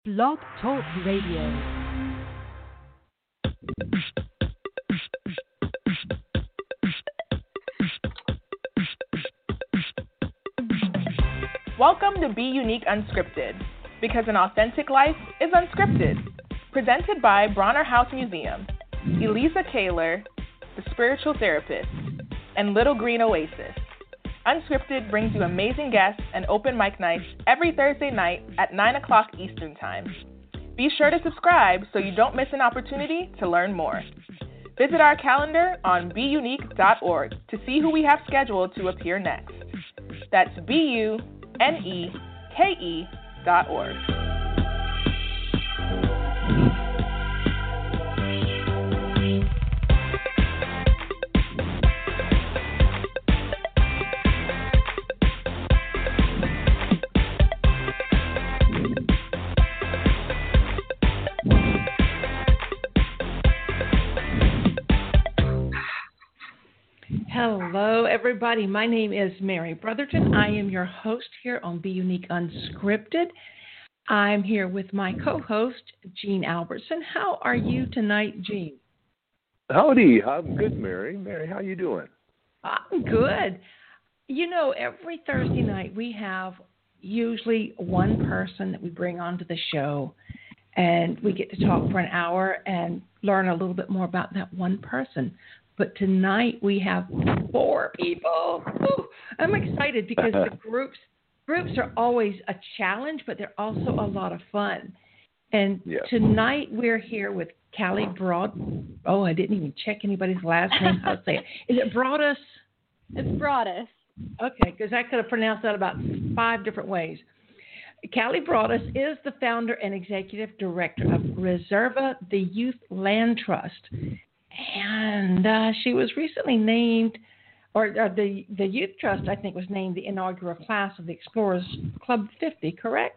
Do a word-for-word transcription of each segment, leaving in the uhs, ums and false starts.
Blog Talk Radio. Welcome to Be Unique Unscripted, because an authentic life is unscripted. Presented by Bronner House Museum, Elisa Kaler, the spiritual therapist, and Little Green Oasis. Unscripted brings you amazing guests and open mic nights every Thursday night at nine o'clock Eastern Time. Be sure to subscribe so you don't miss an opportunity to learn more. Visit our calendar on be unique dot org to see who we have scheduled to appear next. That's B U N E K E dot org. Hello, everybody. My name is Mary Brotherton. I am your host here on Be Unique Unscripted. I'm here with my co-host, Jean Albertson. How are you tonight, Jean? Howdy. I'm good, Mary. Mary, how you doing? I'm good. You know, every Thursday night we have usually one person that we bring onto the show, and we get to talk for an hour and learn a little bit more about that one person. But tonight we have four people. Ooh, I'm excited because the groups groups are always a challenge, but they're also a lot of fun. And yeah. Tonight we're here with Callie Broad. Oh, I didn't even check anybody's last name. How to say it? Is it Broadus? It's Broadus. Okay, because I could have pronounced that about five different ways. Callie Broadus is the founder and executive director of Reserva, the Youth Land Trust. And uh, she was recently named, or, or the, the Youth Trust, I think, was named the inaugural class of the Explorers Club fifty, correct?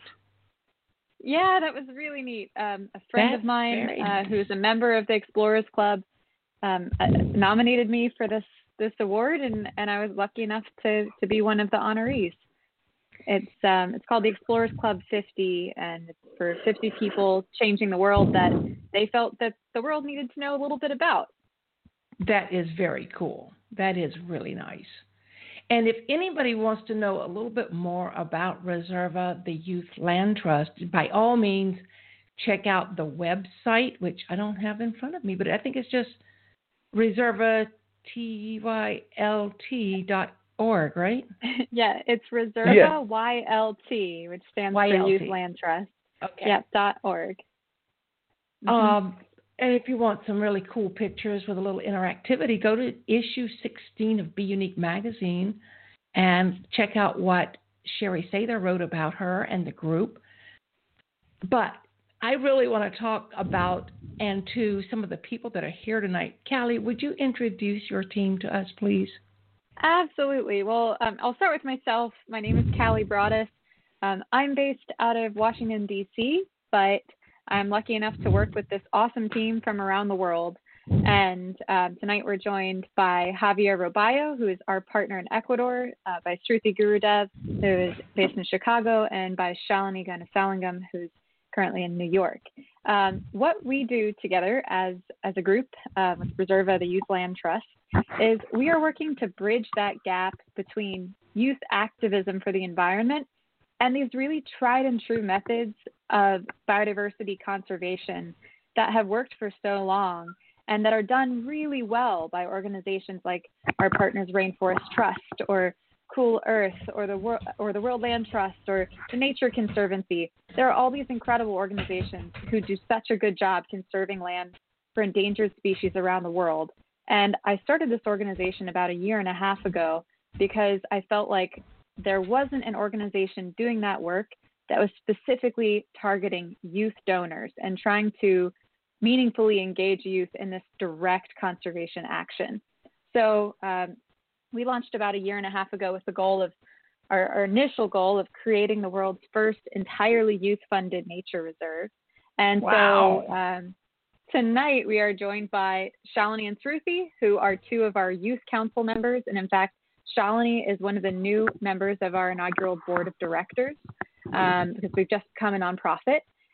Yeah, that was really neat. Um, a friend That's of mine very uh, nice. who's a member of the Explorers Club um, uh, nominated me for this, this award, and, and I was lucky enough to, to be one of the honorees. It's um, it's called the Explorers Club fifty, and it's for fifty people changing the world that they felt that the world needed to know a little bit about. That is very cool. That is really nice. And if anybody wants to know a little bit more about Reserva, the Youth Land Trust, by all means, check out the website, which I don't have in front of me, but I think it's just reserva t y l t dot org, right? Yeah, it's Reserva Yeah. Y L T, which stands Y L T. for Youth Land Trust. Okay. Yep, dot org. Mm-hmm. Um, and if you want some really cool pictures with a little interactivity, go to issue sixteen of Be Unique magazine and check out what Sherry Sather wrote about her and the group. But I really want to talk about and to some of the people that are here tonight. Callie, would you introduce your team to us, please? Absolutely. Well, um, I'll start with myself. My name is Callie Broadus. Um, I'm based out of Washington, D C, but I'm lucky enough to work with this awesome team from around the world. And um, tonight we're joined by Javier Roballo, who is our partner in Ecuador, uh, by Shruti Gurudev, who is based in Chicago, and by Shalini Ganasalingam, who's currently in New York. Um, what we do together as, as a group uh, with Reserva, the Youth Land Trust, is we are working to bridge that gap between youth activism for the environment and these really tried and true methods of biodiversity conservation that have worked for so long and that are done really well by organizations like our partners Rainforest Trust or Cool Earth or the World or the World Land Trust or the Nature Conservancy. There are all these incredible organizations who do such a good job conserving land for endangered species around the world. And I started this organization about a year and a half ago because I felt like there wasn't an organization doing that work that was specifically targeting youth donors and trying to meaningfully engage youth in this direct conservation action. So um, we launched about a year and a half ago with the goal of our, our initial goal of creating the world's first entirely youth-funded nature reserve. And Wow. so um, tonight we are joined by Shalini and Shruti, who are two of our youth council members. And in fact, Shalini is one of the new members of our inaugural board of directors um, because we've just become a nonprofit.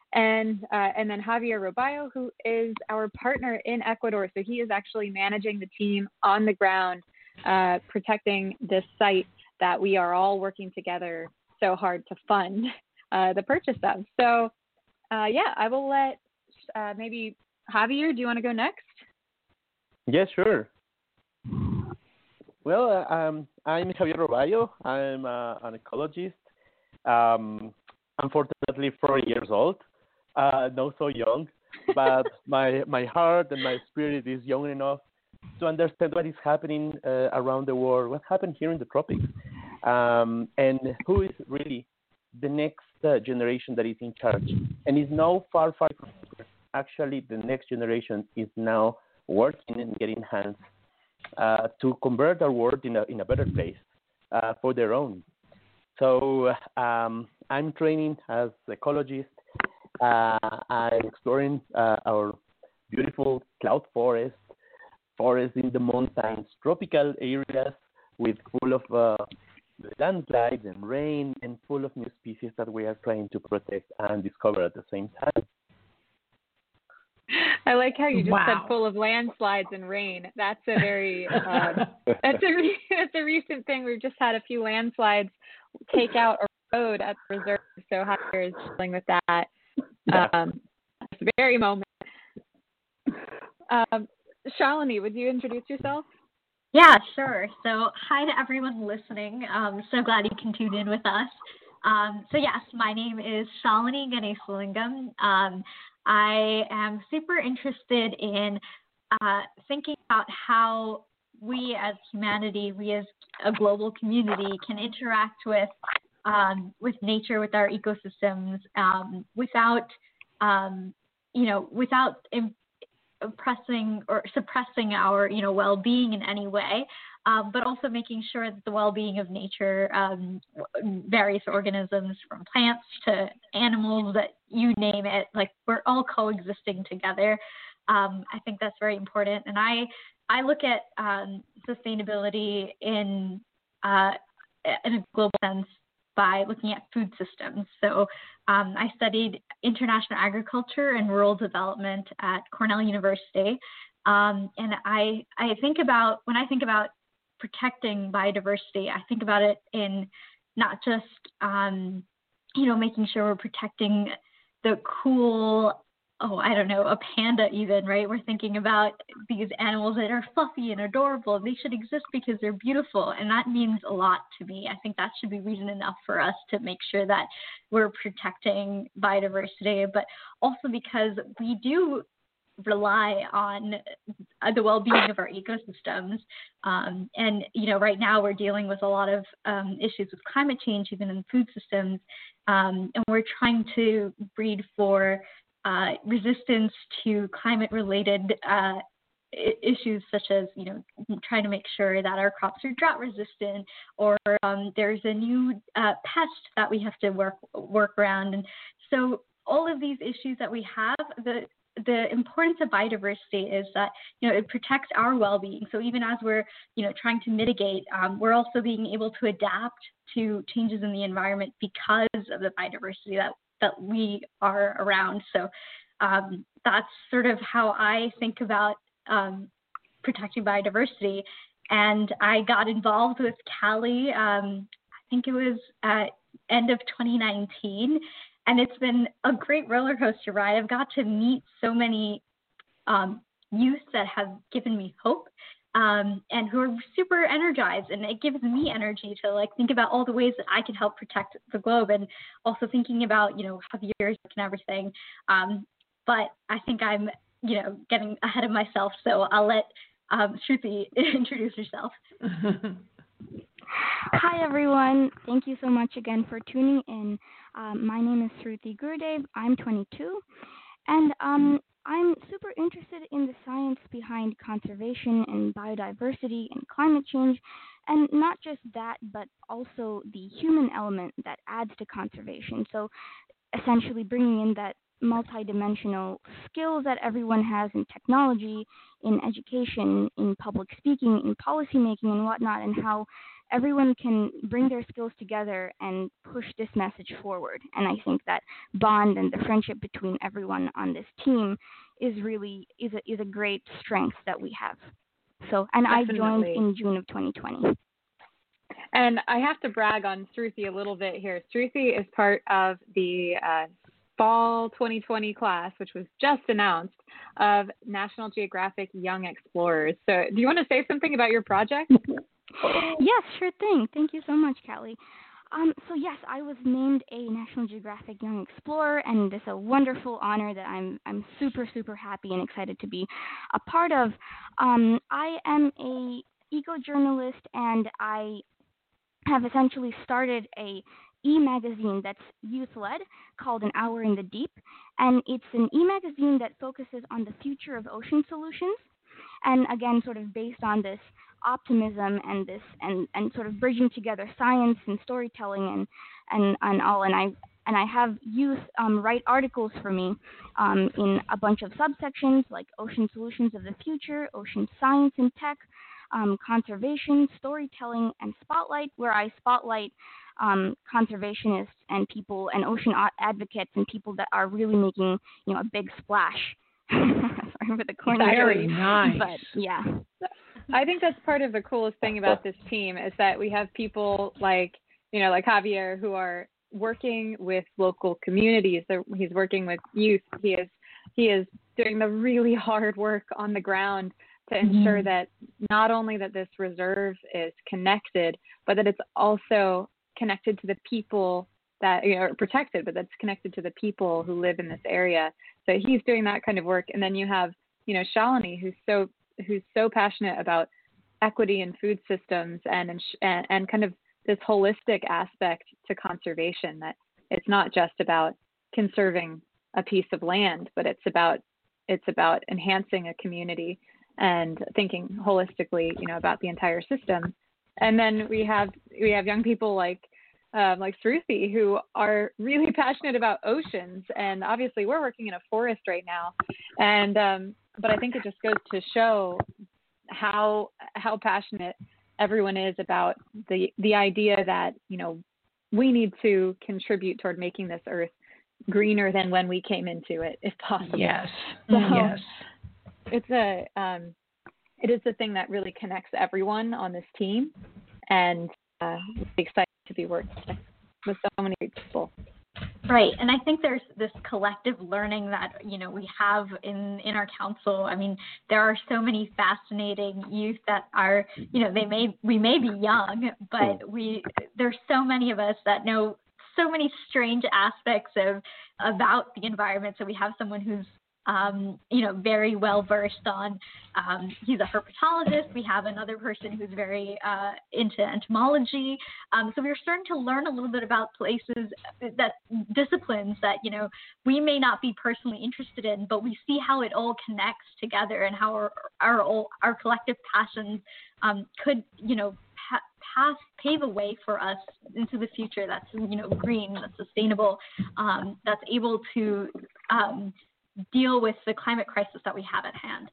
and uh, and then Javier Roballo, who is our partner in Ecuador. So he is actually managing the team on the ground, uh, protecting this site that we are all working together so hard to fund uh, the purchase of. So, uh, yeah, I will let uh, maybe Javier, do you want to go next? Yeah, sure. Well, uh, um, I'm Javier Roballo. I'm uh, an ecologist. Um, unfortunately, four years old. Uh, not so young, but my my heart and my spirit is young enough to understand what is happening uh, around the world, what happened here in the tropics, um, and who is really the next uh, generation that is in charge. And is now far, far from here. Actually, the next generation is now working and getting hands uh, to convert our world in a in a better place uh, for their own. So um, I'm training as ecologist. Uh, I'm exploring uh, our beautiful cloud forest, forests in the mountains, tropical areas with full of uh, landslides and rain, and full of new species that we are trying to protect and discover at the same time. I like how you just Wow. said full of landslides and rain. That's a very uh, that's a re- that's a recent thing. We've just had a few landslides take out a road at the reserve, so Javier is dealing with that. Yeah. Um, this very moment. Um, Shalini, would you introduce yourself? Yeah, sure. So, hi to everyone listening. Um, so glad you can tune in with us. Um, so, yes, my name is Shalini Ganesalingam. Um, I am super interested in uh, thinking about how we as humanity, we as a global community, can interact with um, with nature, with our ecosystems, um, without, um, you know, without Im- oppressing or suppressing our, you know, well-being in any way, um, but also making sure that the well-being of nature, um, various organisms from plants to animals, that you name it, like we're all coexisting together. Um, I think that's very important. And I, I look at um, sustainability in, uh, in a global sense by looking at food systems. So um, I studied international agriculture and rural development at Cornell University. Um, and I, I think about, when I think about protecting biodiversity, I think about it in not just, um, you know, making sure we're protecting the cool, oh, I don't know, a panda even, right? We're thinking about these animals that are fluffy and adorable. They should exist because they're beautiful. And that means a lot to me. I think that should be reason enough for us to make sure that we're protecting biodiversity, but also because we do rely on the well-being of our ecosystems. Um, and, you know, right now we're dealing with a lot of um, issues with climate change, even in food systems. Um, and we're trying to breed for uh, resistance to climate-related uh, issues, such as, you know, trying to make sure that our crops are drought resistant, or um, there's a new uh, pest that we have to work work around. And so all of these issues that we have, the the importance of biodiversity is that, you know, it protects our well-being. So even as we're, you know, trying to mitigate, um, we're also being able to adapt to changes in the environment because of the biodiversity that, that we are around. So um, that's sort of how I think about um, protecting biodiversity. And I got involved with Cali, um, I think it was at end of twenty nineteen. And it's been a great roller coaster ride. I've got to meet so many um, youth that have given me hope um, and who are super energized. And it gives me energy to like think about all the ways that I can help protect the globe, and also thinking about, you know, Javier's and everything. Um, but I think I'm, you know, getting ahead of myself. So I'll let um, Shruti introduce herself. Hi, everyone. Thank you so much again for tuning in. Um, my name is Shruti Gurudev. I'm twenty-two, and um, I'm super interested in the science behind conservation and biodiversity and climate change, and not just that, but also the human element that adds to conservation. So essentially bringing in that multidimensional skills that everyone has in technology, in education, in public speaking, in policymaking, and whatnot, and how everyone can bring their skills together and push this message forward. And I think that bond and the friendship between everyone on this team is really is a, is a great strength that we have. So, and Definitely. I joined in June of twenty twenty. And I have to brag on Sruthi a little bit here. Sruthi is part of the uh, fall twenty twenty class, which was just announced, of National Geographic Young Explorers. So do you want to say something about your project? Yes, sure thing. Thank you so much, Callie. Um, so yes, I was named a National Geographic Young Explorer, and it's a wonderful honor that I'm I'm super super happy and excited to be a part of. Um, I am a eco-journalist, and I have essentially started a e-magazine that's youth-led called An Hour in the Deep, and it's an e-magazine that focuses on the future of ocean solutions, and again, sort of based on this optimism and this and, and sort of bridging together science and storytelling and and, and all. And I and I have youth um, write articles for me um, in a bunch of subsections like ocean solutions of the future, ocean science and tech, um, conservation, storytelling, and spotlight, where I spotlight um, conservationists and people and ocean advocates and people that are really making, you know, a big splash. Sorry for the corny. Very nice. But yeah. I think that's part of the coolest thing about this team is that we have people like, you know, like Javier who are working with local communities. They're, he's working with youth. He is he is doing the really hard work on the ground to ensure mm-hmm. that not only that this reserve is connected, but that it's also connected to the people that, you know, protected, but that's connected to the people who live in this area. So he's doing that kind of work. And then you have, you know, Shalini, who's so who's so passionate about equity in food systems and, and and kind of this holistic aspect to conservation, that it's not just about conserving a piece of land, but it's about it's about enhancing a community and thinking holistically, you know, about the entire system. And then we have we have young people like um, like Sruthi who are really passionate about oceans, and obviously we're working in a forest right now, and um, but I think it just goes to show how how passionate everyone is about the the idea that, you know, we need to contribute toward making this earth greener than when we came into it, if possible. Yes. So yes. It's a um, it is the thing that really connects everyone on this team, and uh, we're excited to be working with so many people. Right, and I think there's this collective learning that, you know, we have in, in our council. I mean, there are so many fascinating youth that are, you know, they may we may be young, but we there's so many of us that know so many strange aspects of about the environment. So we have someone who's Um, you know, very well versed on, um, he's a herpetologist. We have another person who's very uh, into entomology. Um, so we're starting to learn a little bit about places that disciplines that, you know, we may not be personally interested in, but we see how it all connects together and how our, our, our collective passions um, could, you know, pa- pass, pave a way for us into the future that's, you know, green, that's sustainable, um, that's able to, um, deal with the climate crisis that we have at hand.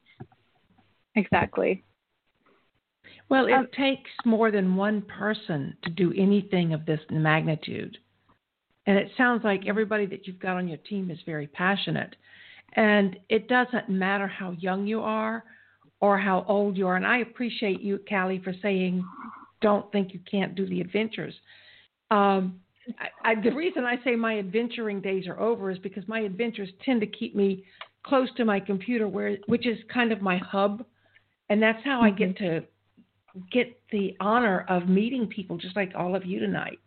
Exactly. Well, it um, takes more than one person to do anything of this magnitude. And it sounds like everybody that you've got on your team is very passionate. And it doesn't matter how young you are or how old you are. And I appreciate you, Callie, for saying, don't think you can't do the adventures. Um, I, I, the reason I say my adventuring days are over is because my adventures tend to keep me close to my computer, where which is kind of my hub, and that's how mm-hmm. I get to get the honor of meeting people, just like all of you tonight.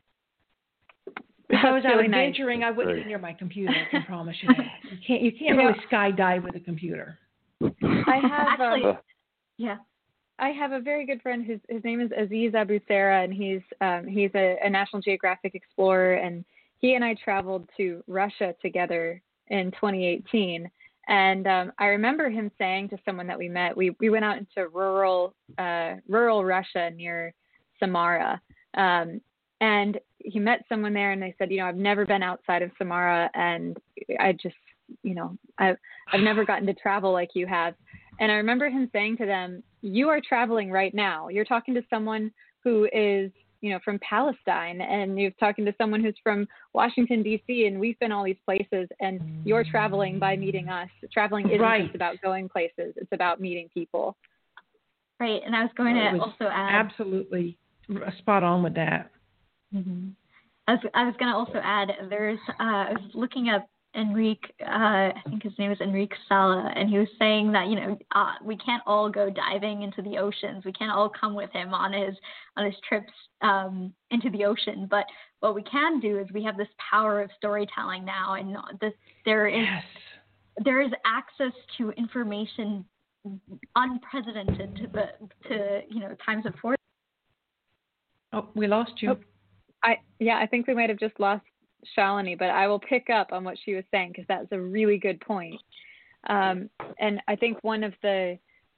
If I was out really adventuring, nice. I wouldn't be near my computer. I can promise you that. You can't. You can't really skydive with a computer. I have actually, um, yeah. I have a very good friend whose his name is Aziz Abu Sarah, and he's um, he's a, a National Geographic explorer, and he and I traveled to Russia together in twenty eighteen. And um, I remember him saying to someone that we met, we we went out into rural uh, rural Russia near Samara, um, and he met someone there, and they said, you know, I've never been outside of Samara, and I just, you know, I've I've never gotten to travel like you have. And I remember him saying to them, you are traveling right now. You're talking to someone who is, you know, from Palestine, and you're talking to someone who's from Washington, D C, and we've been all these places, and you're traveling by meeting us. Traveling isn't Right. just about going places. It's about meeting people. Right. And I was going It to was also add. absolutely spot on with that. Mm-hmm. I was, I was going to also add, there's, uh, I was looking up Enrique, uh, I think his name is Enrique Sala, and he was saying that, you know, uh, we can't all go diving into the oceans. We can't all come with him on his, on his trips um, into the ocean. But what we can do is we have this power of storytelling now, and this, there is, Yes. there is access to information unprecedented to the, to, you know, times before. Oh, we lost you. Oh. I yeah, I think we might have just lost Shalini, but I will pick up on what she was saying because that's a really good point. Um, and I think one of the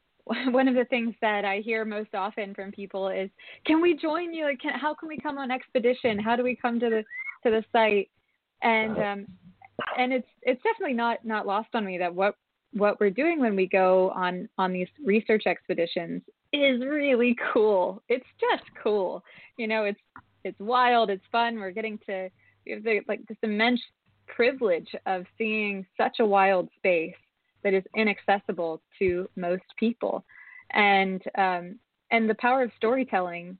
one of the things that I hear most often from people is, "Can we join you? Like, can, how can we come on expedition? How do we come to the to the site?" And um, and it's it's definitely not not lost on me that what what we're doing when we go on on these research expeditions is really cool. It's just cool, you know. It's It's wild. It's fun. We're getting to we have the, like this immense privilege of seeing such a wild space that is inaccessible to most people, and um, and the power of storytelling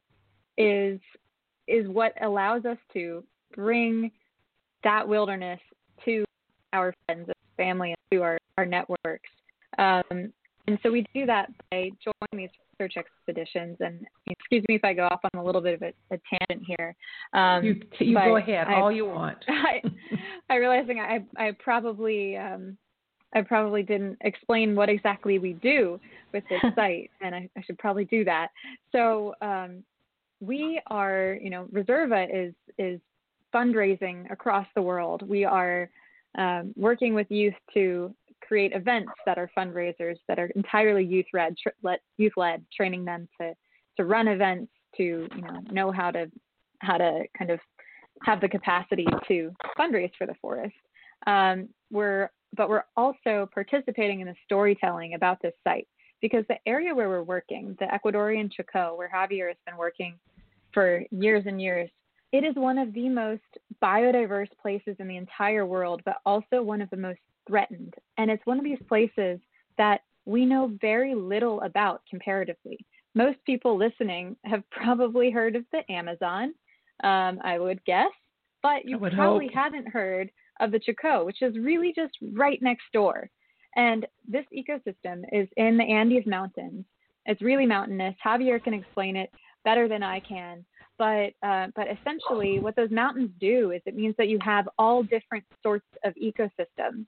is is what allows us to bring that wilderness to our friends and family and to our our networks. Um, and so we do that by joining these research expeditions. And excuse me if I go off on a little bit of a, a tangent here. Um, you you go ahead, I, all you want. I, I realizing I I probably um, I probably didn't explain what exactly we do with this site, and I, I should probably do that. So um, we are, you know, Reserva is is fundraising across the world. We are um, working with youth to create events that are fundraisers that are entirely youth-led, tra- youth-led, training them to, to run events, to you know know how to how to kind of have the capacity to fundraise for the forest. Um, we're but we're also participating in the storytelling about this site because the area where we're working, the Ecuadorian Chocó, where Javier has been working for years and years, it is one of the most biodiverse places in the entire world, but also one of the most threatened. And it's one of these places that we know very little about comparatively. Most people listening have probably heard of the Amazon, um, I would guess, but you probably hope. haven't heard of the Chocó, which is really just right next door. And this ecosystem is in the Andes Mountains. It's really mountainous. Javier can explain it better than I can. But uh, but essentially what those mountains do is it means that you have all different sorts of ecosystems.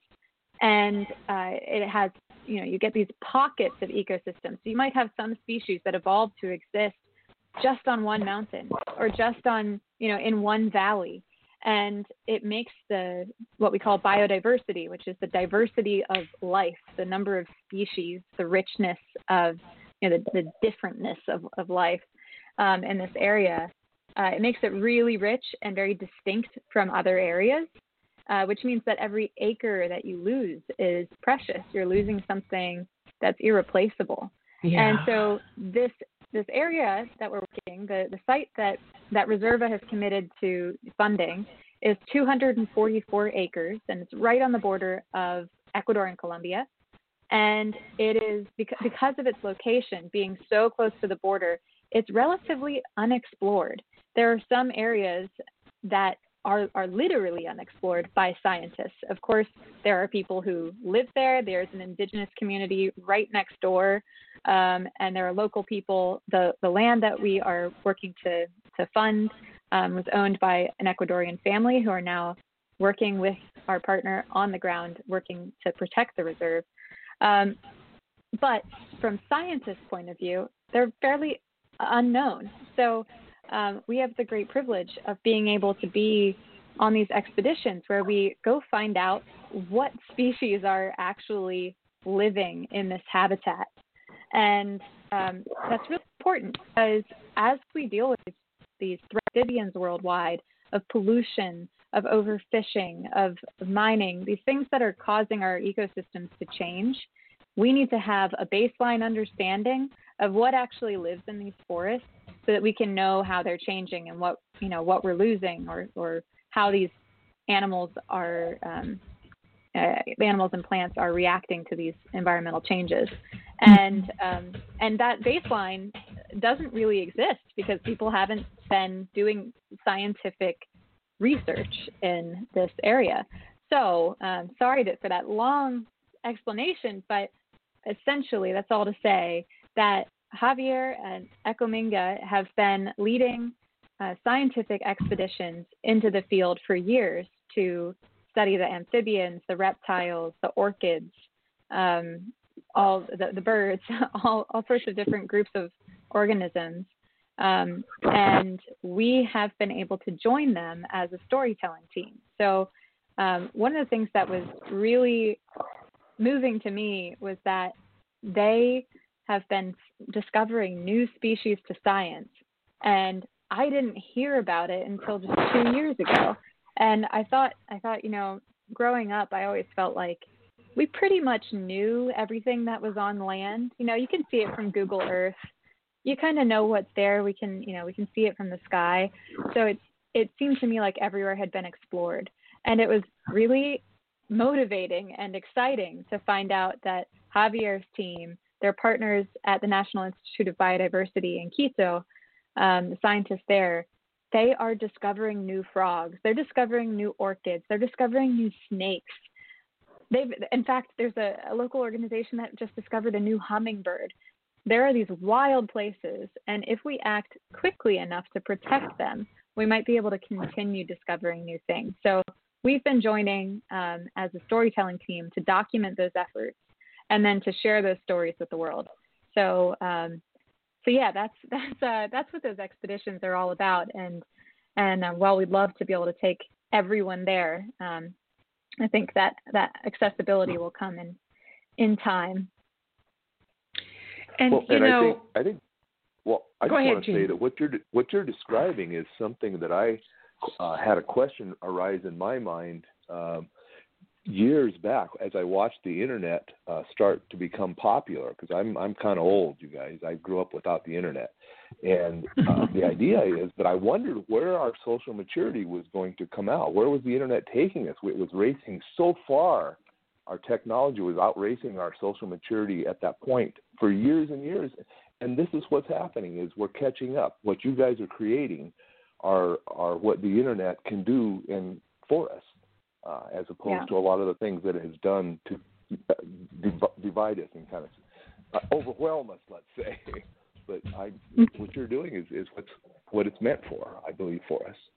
And uh, it has, you know, you get these pockets of ecosystems. So you might have some species that evolved to exist just on one mountain or just on, you know, in one valley. And it makes the, what we call biodiversity, which is the diversity of life, the number of species, the richness of, you know, the, the differentness of, of life um, in this area. Uh, it makes it really rich and very distinct from other areas. Uh, which means that every acre that you lose is precious. You're losing something that's irreplaceable. Yeah. And so this this area that we're working, the, the site that, that Reserva has committed to funding is two hundred forty-four acres, and it's right on the border of Ecuador and Colombia. And it is, because, because of its location, being so close to the border, it's relatively unexplored. There are some areas that Are, are literally unexplored by scientists. Of course, there are people who live there. There's an indigenous community right next door, um, and there are local people. The the land that we are working to to fund um, was owned by an Ecuadorian family who are now working with our partner on the ground, working to protect the reserve. Um, but from scientists' point of view, they're fairly unknown. So Um, we have the great privilege of being able to be on these expeditions where we go find out what species are actually living in this habitat. And um, that's really important because as we deal with these threat amphibians worldwide, of pollution, of overfishing, of, of mining, these things that are causing our ecosystems to change. We need to have a baseline understanding of what actually lives in these forests so that we can know how they're changing and what, you know, what we're losing, or, or how these animals are, um, uh, animals and plants are reacting to these environmental changes. And, um, and that baseline doesn't really exist because people haven't been doing scientific research in this area. So um, sorry to, for that long explanation, but essentially that's all to say that Javier and Ekominga have been leading uh, scientific expeditions into the field for years to study the amphibians, the reptiles, the orchids, um, all the, the birds, all, all sorts of different groups of organisms. Um, and we have been able to join them as a storytelling team. So um, one of the things that was really moving to me was that they have been discovering new species to science. And I didn't hear about it until just two years ago. And I thought, I thought, you know, growing up, I always felt like we pretty much knew everything that was on land. You know, you can see it from Google Earth. You kind of know what's there. We can, you know, we can see it from the sky. So it's, it seemed to me like everywhere had been explored. And it was really motivating and exciting to find out that Javier's team, their partners at the National Institute of Biodiversity in Quito, um, the scientists there, they are discovering new frogs. They're discovering new orchids. They're discovering new snakes. They've, in fact, there's a, a local organization that just discovered a new hummingbird. There are these wild places, and if we act quickly enough to protect them, we might be able to continue discovering new things. So we've been joining um, as a storytelling team to document those efforts and then to share those stories with the world. So, um, so yeah, that's that's uh, that's what those expeditions are all about. And and uh, while we'd love to be able to take everyone there, um, I think that that accessibility will come in in time. And well, you and know, I think, I think well, I go just ahead, want to Gene. say that what you're what you're describing is something that I uh, had a question arise in my mind um, years back as I watched the internet uh, start to become popular. Because I'm I'm kind of old, you guys. I grew up without the internet, and uh, the idea is that I wondered where our social maturity was going to come out. Where was the internet taking us? It was racing so far. Our technology was outracing our social maturity at that point for years and years. And this is what's happening, is we're catching up. What you guys are creating are are what the internet can do in for us, uh, as opposed Yeah. to a lot of the things that it has done to div- divide us and kind of uh, overwhelm us, let's say. But I, what you're doing is, is what's, what it's meant for, I believe, for us.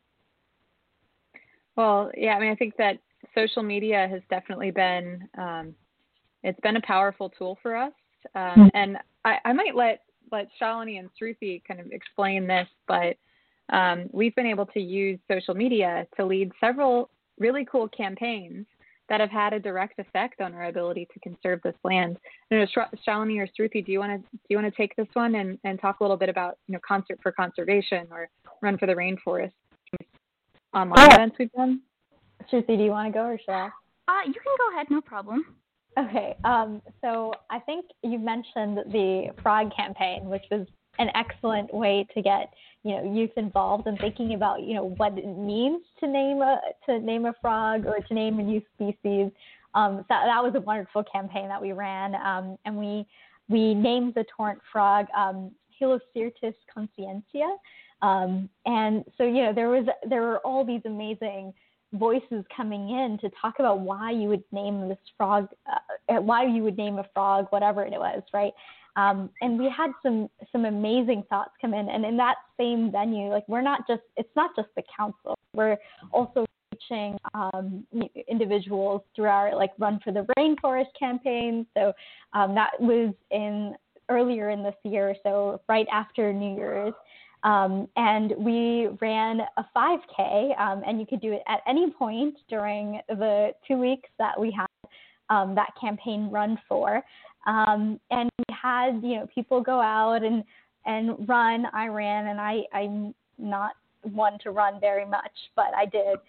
Well, yeah, I mean, I think that social media has definitely been, um, it's been a powerful tool for us. Um, and I, I might let, let Shalini and Sruthi kind of explain this, but um, we've been able to use social media to lead several really cool campaigns that have had a direct effect on our ability to conserve this land. I don't know, Shalini or Sruthi, do you want to do you want to take this one and, and talk a little bit about, you know, Concert for Conservation or Run for the Rainforest online Oh. events we've done? Shruti, do you want to go or should I? Uh, you can go ahead, no problem. Okay, um, so I think you mentioned the frog campaign, which was an excellent way to get, you know, youth involved in thinking about, you know, what it means to name a to name a frog or to name a new species. Um, so that, that was a wonderful campaign that we ran, um, and we we named the torrent frog um, Hylocertus conscientia, um, and so you know there was there were all these amazing voices coming in to talk about why you would name this frog, uh, why you would name a frog, whatever it was, right? Um, and we had some some amazing thoughts come in, and in that same venue, like we're not just, it's not just the council, we're also reaching um, individuals through our like Run for the Rainforest campaign. So um, that was in earlier in this year, so right after New Year's. Um, and we ran a five K, um, and you could do it at any point during the two weeks that we had um, that campaign run for. Um, and we had, you know, people go out and, and run. I ran, and I, I'm not one to run very much, but I did.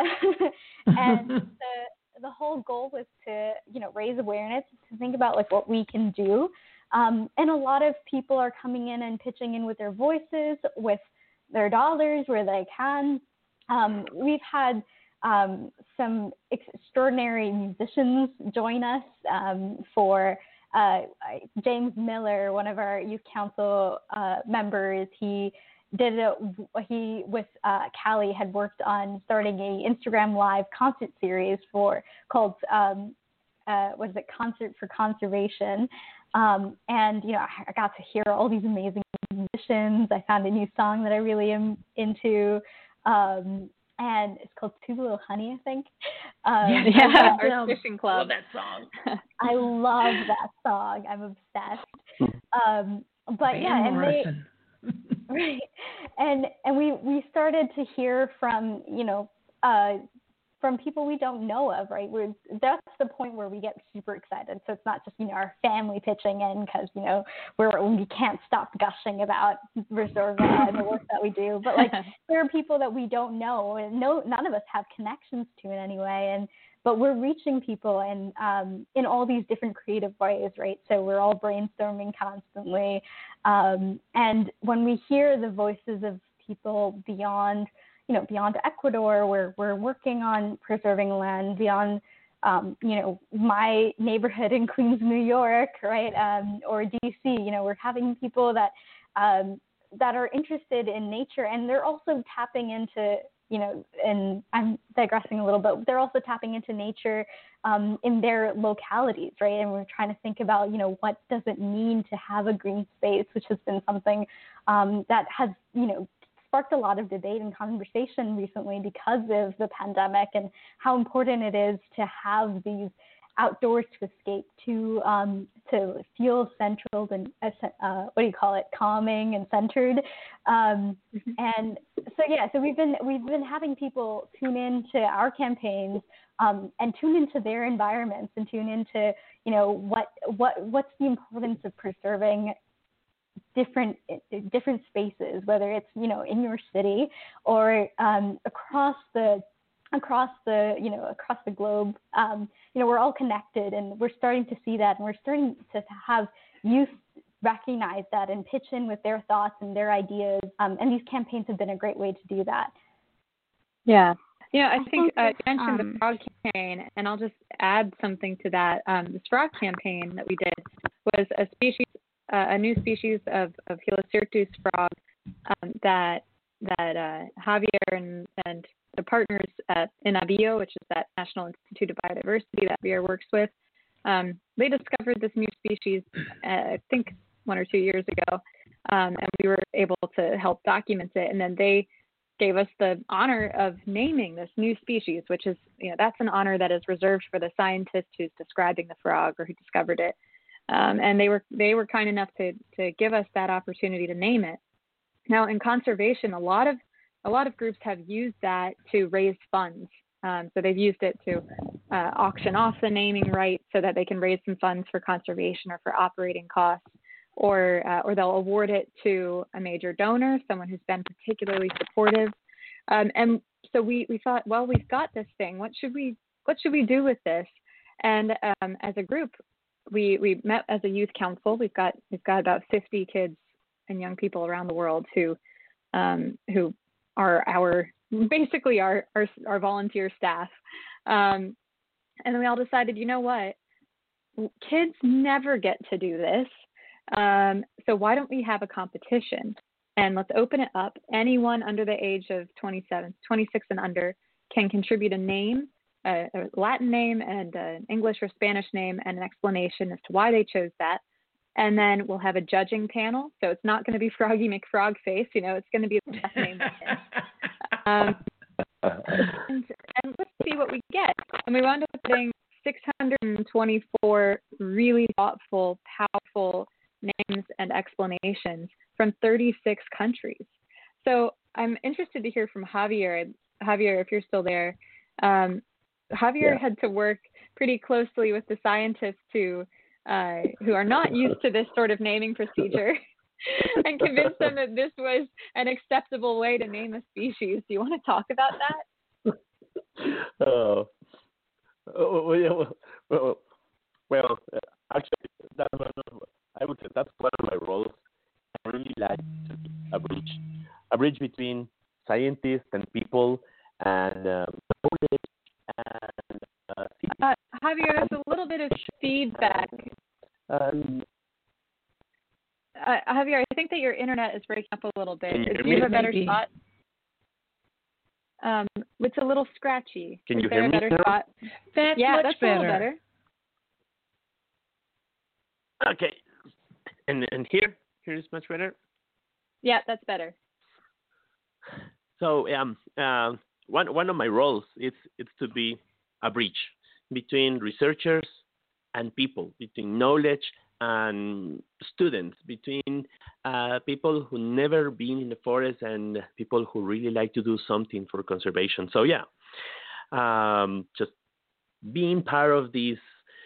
And the the whole goal was to, you know, raise awareness, to think about like what we can do. Um, and a lot of people are coming in and pitching in with their voices, with their dollars where they can. Um, we've had um, some extraordinary musicians join us um, for uh, James Miller, one of our youth council uh, members. He did a, he with uh, Callie had worked on starting a Instagram live concert series for called um, uh, what is it Concert for Conservation, um, and you know I got to hear all these amazing musicians. I found a new song that I really am into, um, and it's called Tupelo Honey, I think. Um, yeah, and, our um, fishing club. Love that song. I love that song. I'm obsessed. Um, but Van yeah, and Morrison. they. Right, and and we we started to hear from you know uh, from people we don't know of, right? We're that's the point where we get super excited. So it's not just you know our family pitching in because you know we're we can't stop gushing about Reserva and the work that we do, but like there are people that we don't know and no none of us have connections to in any way, and but we're reaching people and um, in all these different creative ways, right? So we're all brainstorming constantly. Um, and when we hear the voices of people beyond, you know, beyond Ecuador, where we're working on preserving land, beyond, um, you know, my neighborhood in Queens, New York, right, um, or D C, you know, we're having people that um, that are interested in nature, and they're also tapping into, you know, and I'm digressing a little bit, they're also tapping into nature um, in their localities, right? And we're trying to think about, you know, what does it mean to have a green space, which has been something um, that has, you know, sparked a lot of debate and conversation recently because of the pandemic and how important it is to have these outdoors to escape, to um, to feel central and uh, what do you call it, calming and centered. Um, mm-hmm. And so yeah, so we've been we've been having people tune into our campaigns um, and tune into their environments and tune into you know what what what's the importance of preserving different different spaces, whether it's you know in your city or um, across the across the, you know, across the globe. Um, you know, we're all connected and we're starting to see that, and we're starting to have youth recognize that and pitch in with their thoughts and their ideas. Um, and these campaigns have been a great way to do that. Yeah. Yeah, I, I think, think uh, you mentioned um, the frog campaign, and I'll just add something to that. Um, this frog campaign that we did was a species, uh, a new species of, of Helocyrtus frog um, that that uh, Javier and, and the partners at INABIO, which is that National Institute of Biodiversity that Javier works with, um, they discovered this new species, uh, I think one or two years ago, um, and we were able to help document it. And then they gave us the honor of naming this new species, which is, you know, that's an honor that is reserved for the scientist who's describing the frog or who discovered it. Um, and they were they were kind enough to to give us that opportunity to name it. Now, in conservation, a lot of a lot of groups have used that to raise funds. Um, so they've used it to uh, auction off the naming rights so that they can raise some funds for conservation or for operating costs, or uh, or they'll award it to a major donor, someone who's been particularly supportive. Um, and so we, we thought, well, we've got this thing. What should we what should we do with this? And um, as a group, we we met as a youth council. We've got we've got about fifty kids and young people around the world who um, who are our basically our, our our volunteer staff, um, and then we all decided, you know what, kids never get to do this, um, so why don't we have a competition, and let's open it up. Anyone under the age of twenty-seven, twenty-six and under can contribute a name, a, a Latin name and an English or Spanish name, and an explanation as to why they chose that. And then we'll have a judging panel. So it's not going to be Froggy McFrogface, you know, it's going to be the best name. um, and, and let's see what we get. And we wound up getting six hundred twenty-four really thoughtful, powerful names and explanations from thirty-six countries. So I'm interested to hear from Javier. Javier, if you're still there. Um, Javier yeah. had to work pretty closely with the scientists who Uh, who are not used to this sort of naming procedure. and convince them that this was an acceptable way to name a species. Do you want to talk about that? Oh, oh well, yeah, well, well, well, uh, actually, that's one of, I would say that's one of my roles. I really like to be a bridge, a bridge between scientists and people, and um, knowledge and uh, uh, Javier, there's a little bit of feedback. Um, uh, Javier, I think that your internet is breaking up a little bit. Can you hear Do you have a me? better Maybe. spot? Um, it's a little scratchy. Can is you there hear a me better now? spot? That's yeah, much that's better. a little better. Okay, and and here, here is much better. Yeah, that's better. So um, uh, one one of my roles is it's to be a bridge between researchers and people, between knowledge and students, between uh, people who never been in the forest and people who really like to do something for conservation. So yeah, um, just being part of this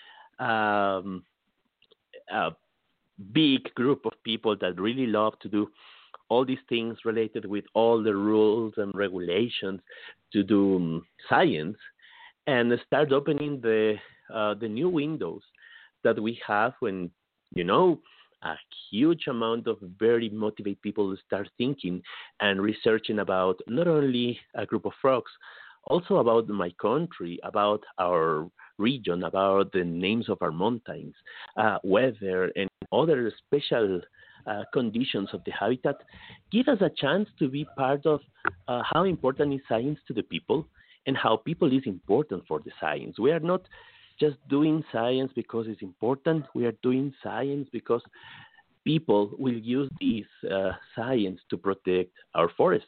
um, uh, big group of people that really love to do all these things related with all the rules and regulations to do um, science, and start opening the uh, the new windows that we have when, you know, a huge amount of very motivated people start thinking and researching about not only a group of frogs, also about my country, about our region, about the names of our mountains, uh, weather, and other special uh, conditions of the habitat. Give us a chance to be part of uh, how important is science to the people and how people is important for the science. We are not just doing science because it's important. We are doing science because people will use this uh, science to protect our forest.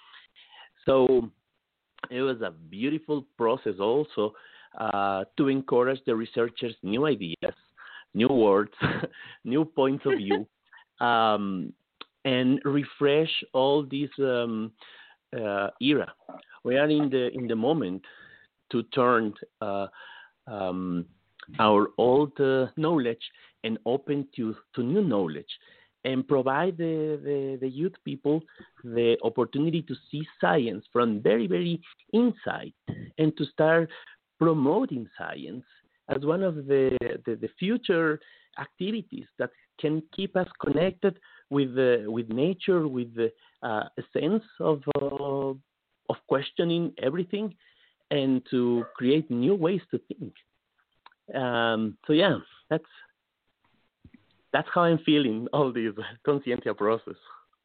So it was a beautiful process also uh, to encourage the researchers new ideas, new words, new points of view, um, and refresh all this um, uh, era. We are in the in the moment to turn uh, um, our old uh, knowledge and open to, to new knowledge, and provide the, the, the youth people the opportunity to see science from very, very inside, and to start promoting science as one of the, the, the future activities that can keep us connected with the, with nature, with the, uh, a sense of uh, of questioning everything, and to create new ways to think. Um, so yeah, that's that's how I'm feeling all this conscientia process.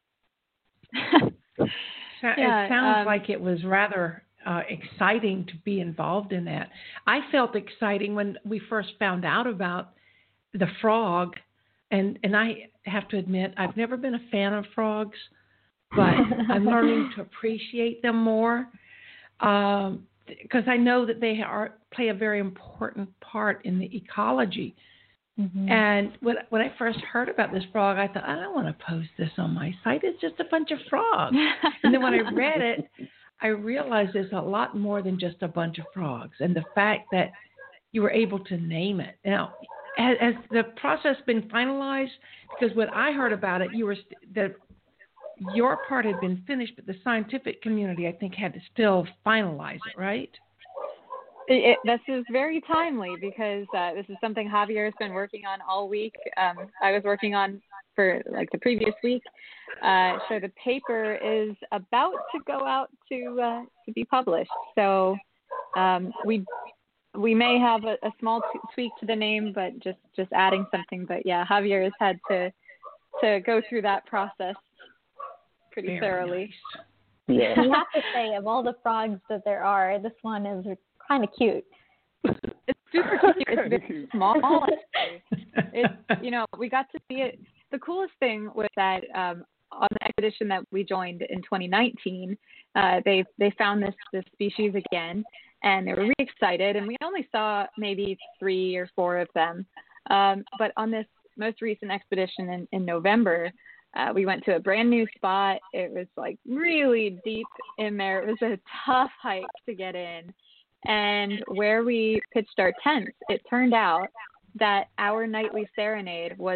Yeah, it sounds um, like it was rather uh, exciting to be involved in that. I felt exciting when we first found out about the frog, and, and I have to admit, I've never been a fan of frogs, but I'm learning to appreciate them more, um, because I know that they are play a very important part in the ecology. Mm-hmm. And when, when I first heard about this frog, I thought, I don't want to post this on my site. It's just a bunch of frogs. And then when I read it, I realized there's a lot more than just a bunch of frogs. And the fact that you were able to name it. Now, has, has the process been finalized? Because when I heard about it, you were the your part had been finished, but the scientific community, I think, had to still finalize it, right? It, it, this is very timely because uh, this is something Javier has been working on all week. Um, I was working on for like the previous week. Uh, so the paper is about to go out to uh, to be published. So um, we we may have a, a small t- tweak to the name, but just, just adding something. But yeah, Javier has had to to go through that process pretty Very thoroughly. Nice. Yeah. I have to say, of all the frogs that there are, this one is kind of cute. It's super cute. It's very small. It's, you know, we got to see it. The coolest thing was that um, on the expedition that we joined in twenty nineteen, uh, they they found this this species again, and they were really excited. And we only saw maybe three or four of them. Um, but on this most recent expedition in, in November, Uh, we went to a brand new spot. It was like really deep in there. It was a tough hike to get in. And where we pitched our tents, it turned out that our nightly serenade was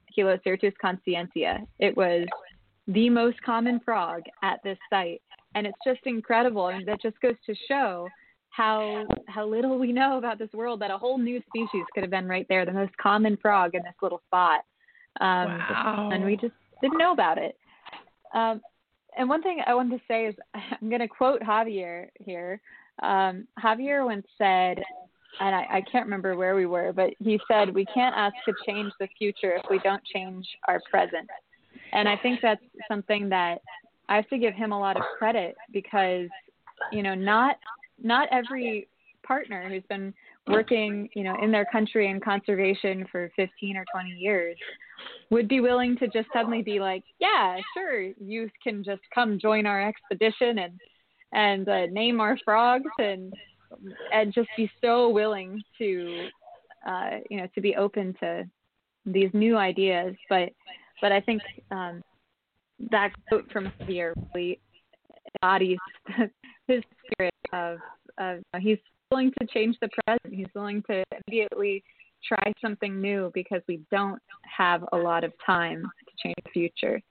Ankylocertus conscientia. It was the most common frog at this site. And it's just incredible. And that just goes to show how how little we know about this world, that a whole new species could have been right there, the most common frog in this little spot. Um, wow. And we just didn't know about it. Um, and one thing I wanted to say is, I'm going to quote Javier here. Um, Javier once said, and I, I can't remember where we were, but he said, we can't ask to change the future if we don't change our present. And I think that's something that I have to give him a lot of credit, because, you know, not not every partner who's been working, you know, in their country in conservation for fifteen or twenty years would be willing to just suddenly be like, yeah, sure, youth can just come join our expedition and and uh, name our frogs and and just be so willing to, uh, you know, to be open to these new ideas. But but I think um, that quote from Javier really embodies his spirit of, of he's willing to change the present. He's willing to immediately try something new because we don't have a lot of time to change the future.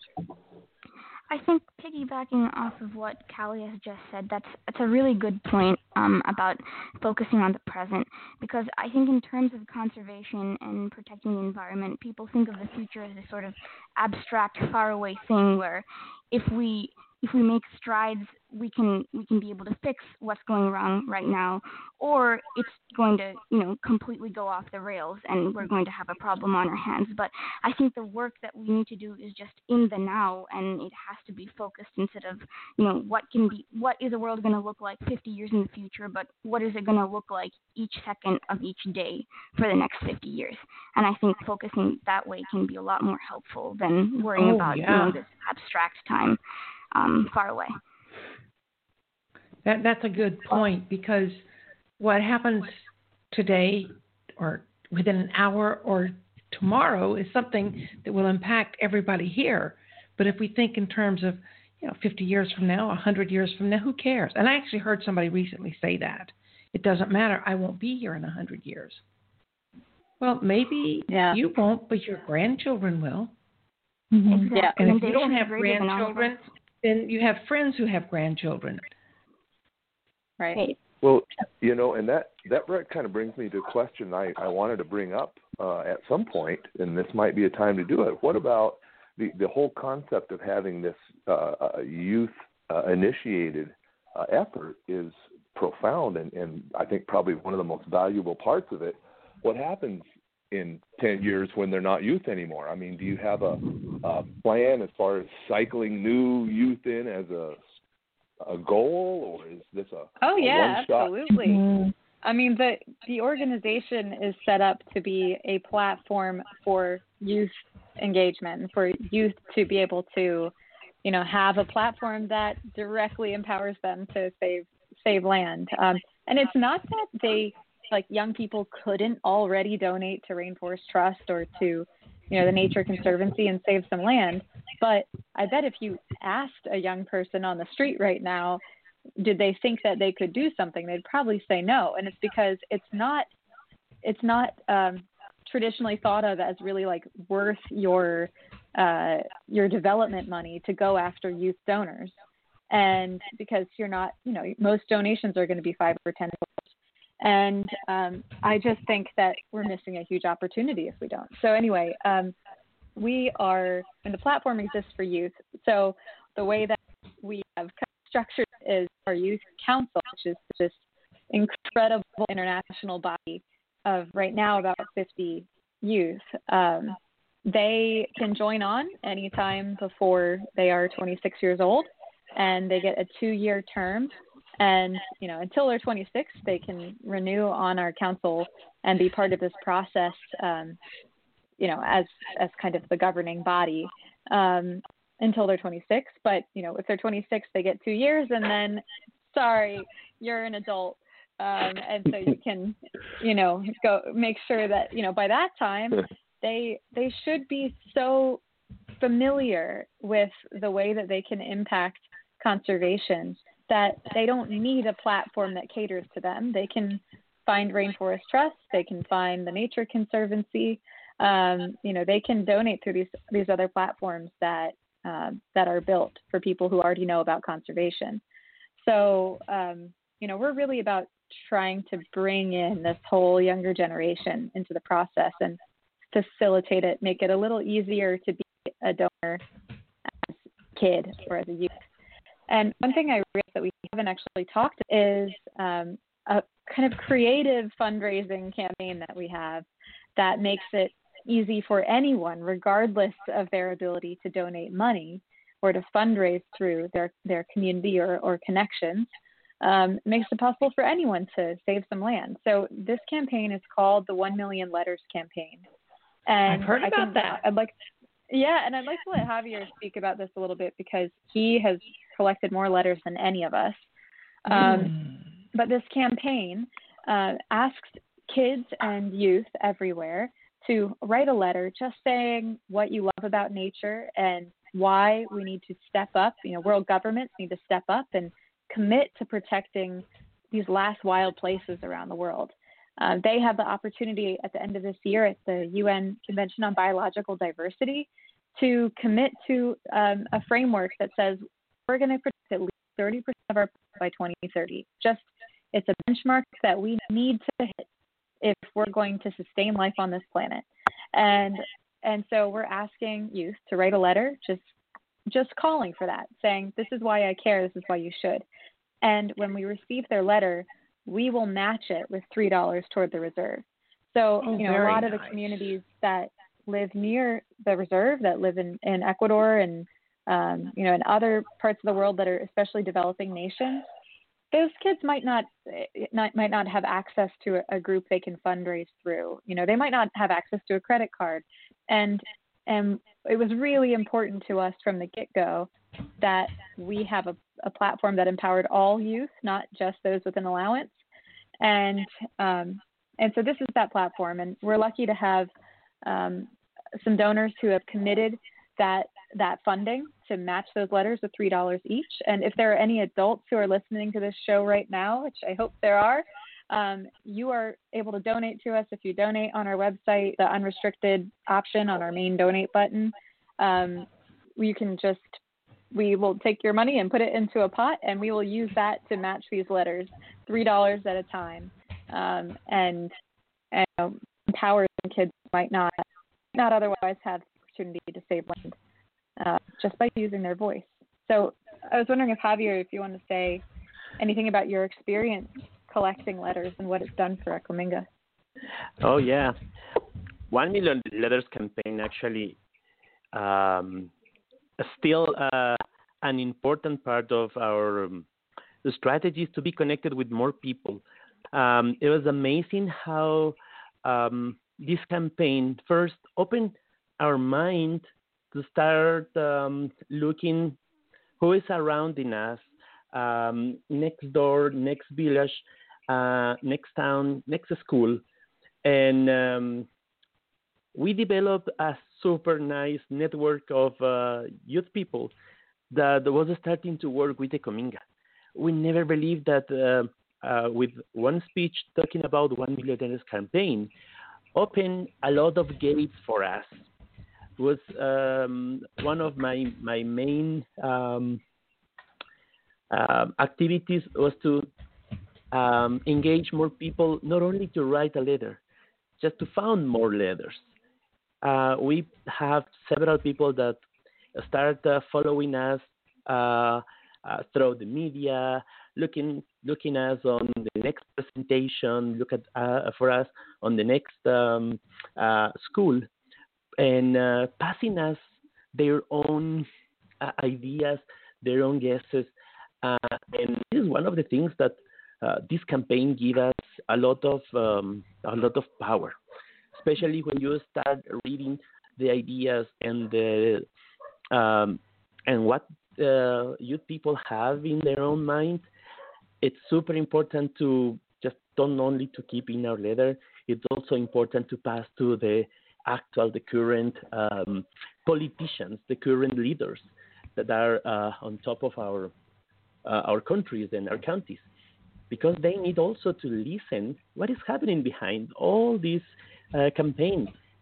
I think piggybacking off of what Callie has just said, that's that's a really good point um, about focusing on the present, because I think in terms of conservation and protecting the environment, people think of the future as this sort of abstract, faraway thing where if we if we make strides, we can we can be able to fix what's going wrong right now, or it's going to, you know, completely go off the rails and we're going to have a problem on our hands. But I think the work that we need to do is just in the now, and it has to be focused instead of, you know, what can be what is the world going to look like fifty years in the future, but what is it going to look like each second of each day for the next fifty years. And I think focusing that way can be a lot more helpful than worrying Oh, about yeah. you know, this abstract time um, far away. That that's a good point, because what happens today or within an hour or tomorrow is something that will impact everybody here. But if we think in terms of, you know, fifty years from now, one hundred years from now, who cares? And I actually heard somebody recently say that. It doesn't matter. I won't be here in one hundred years. Well, maybe Yeah. you won't, but your grandchildren will. Exactly. Yeah. And if And you they don't should have be greater than all of us. grandchildren, then you have friends who have grandchildren. Right. Right. Well, you know, and that that kind of brings me to a question I, I wanted to bring up uh, at some point, and this might be a time to do it. What about the, the whole concept of having this uh, uh, youth-initiated uh, uh, effort is profound, and, and I think probably one of the most valuable parts of it. What happens in ten years when they're not youth anymore? I mean, do you have a, a plan as far as cycling new youth in as a a goal, or is this a Oh a yeah, one-shot? absolutely. Mm-hmm. I mean, the the organization is set up to be a platform for youth engagement, and for youth to be able to, you know, have a platform that directly empowers them to save save land. Um, and it's not that they, like, young people couldn't already donate to Rainforest Trust or to, you know, the Nature Conservancy and save some land. But I bet if you asked a young person on the street right now, did they think that they could do something, they'd probably say no. And it's because it's not, it's not um, traditionally thought of as really like worth your, uh, your development money to go after youth donors. And because you're not, you know, most donations are going to be five or ten dollars. And um, I just think that we're missing a huge opportunity if we don't. So anyway, um, we are, and the platform exists for youth. So the way that we have structured is our youth council, which is this incredible international body of right now about fifty youth. Um, they can join on anytime before they are twenty-six years old, and they get a two-year term. And, you know, until they're twenty-six, they can renew on our council and be part of this process, um, you know, as as kind of the governing body um, until they're twenty-six. But, you know, if they're twenty-six, they get two years, and then, sorry, you're an adult. Um, and so you can, you know, go make sure that, you know, by that time, they they should be so familiar with the way that they can impact conservation that they don't need a platform that caters to them. They can find Rainforest Trust, they can find the Nature Conservancy, um, you know, they can donate through these these other platforms that uh, that are built for people who already know about conservation. So, um, you know, we're really about trying to bring in this whole younger generation into the process and facilitate it, make it a little easier to be a donor as a kid or as a youth. And one thing I realized that we haven't actually talked is um, a kind of creative fundraising campaign that we have that makes it easy for anyone, regardless of their ability to donate money or to fundraise through their, their community or, or connections. Um, makes it possible for anyone to save some land. So this campaign is called the One Million Letters Campaign. And I've heard I about can, that. I'd like, yeah, and I'd like to let Javier speak about this a little bit because he has collected more letters than any of us. Um, Mm. But this campaign uh, asks kids and youth everywhere to write a letter just saying what you love about nature and why we need to step up. You know, world governments need to step up and commit to protecting these last wild places around the world. Uh, they have the opportunity at the end of this year at the U N Convention on Biological Diversity to commit to um, a framework that says we're going to protect at least thirty percent of our by twenty thirty. Just it's a benchmark that we need to hit if we're going to sustain life on this planet. And and so we're asking youth to write a letter, just just calling for that, saying this is why I care, this is why you should. And when we receive their letter, we will match it with three dollars toward the reserve. So, Oh, you know, a very lot of the nice. communities that live near the reserve, that live in, in Ecuador and, um, you know, in other parts of the world that are especially developing nations, those kids might not, not might not have access to a, a group they can fundraise through. You know, they might not have access to a credit card. And and it was really important to us from the get-go that we have a, a platform that empowered all youth, not just those with an allowance. And um, and so this is that platform, and we're lucky to have um, some donors who have committed that that funding to match those letters with three dollars each. And if there are any adults who are listening to this show right now, which I hope there are, um, you are able to donate to us if you donate on our website, the unrestricted option on our main donate button. Um, you can just, we will take your money and put it into a pot, and we will use that to match these letters, three dollars at a time, um, and, and you know, empower some kids who might not, not otherwise have the opportunity to save land. Uh, just by using their voice. So I was wondering if Javier, if you want to say anything about your experience collecting letters and what it's done for Ecominga. Oh yeah, One Million Letters campaign actually um, still uh, an important part of our um, strategies to be connected with more people. Um, it was amazing how um, this campaign first opened our mind to start um, looking who is surrounding us, um, next door, next village, uh, next town, next school. And um, we developed a super nice network of uh, youth people that was starting to work with Ecominga. We never believed that uh, uh, with one speech talking about One Million Letters campaign opened a lot of gates for us. Was um, one of my my main um, uh, activities was to um, engage more people, not only to write a letter, just to found more letters. Uh, we have several people that start uh, following us uh, uh, through the media, looking looking us on the next presentation, look at uh, for us on the next um, uh, school. And uh, passing us their own uh, ideas, their own guesses. Uh, and this is one of the things that uh, this campaign gives us a lot of um, a lot of power, especially when you start reading the ideas and the um, and what uh, youth people have in their own mind. It's super important to just don't only to keep in our letter. It's also important to pass to the actual, the current um, politicians, the current leaders that are uh, on top of our uh, our countries and our counties, because they need also to listen what is happening behind all these uh, campaigns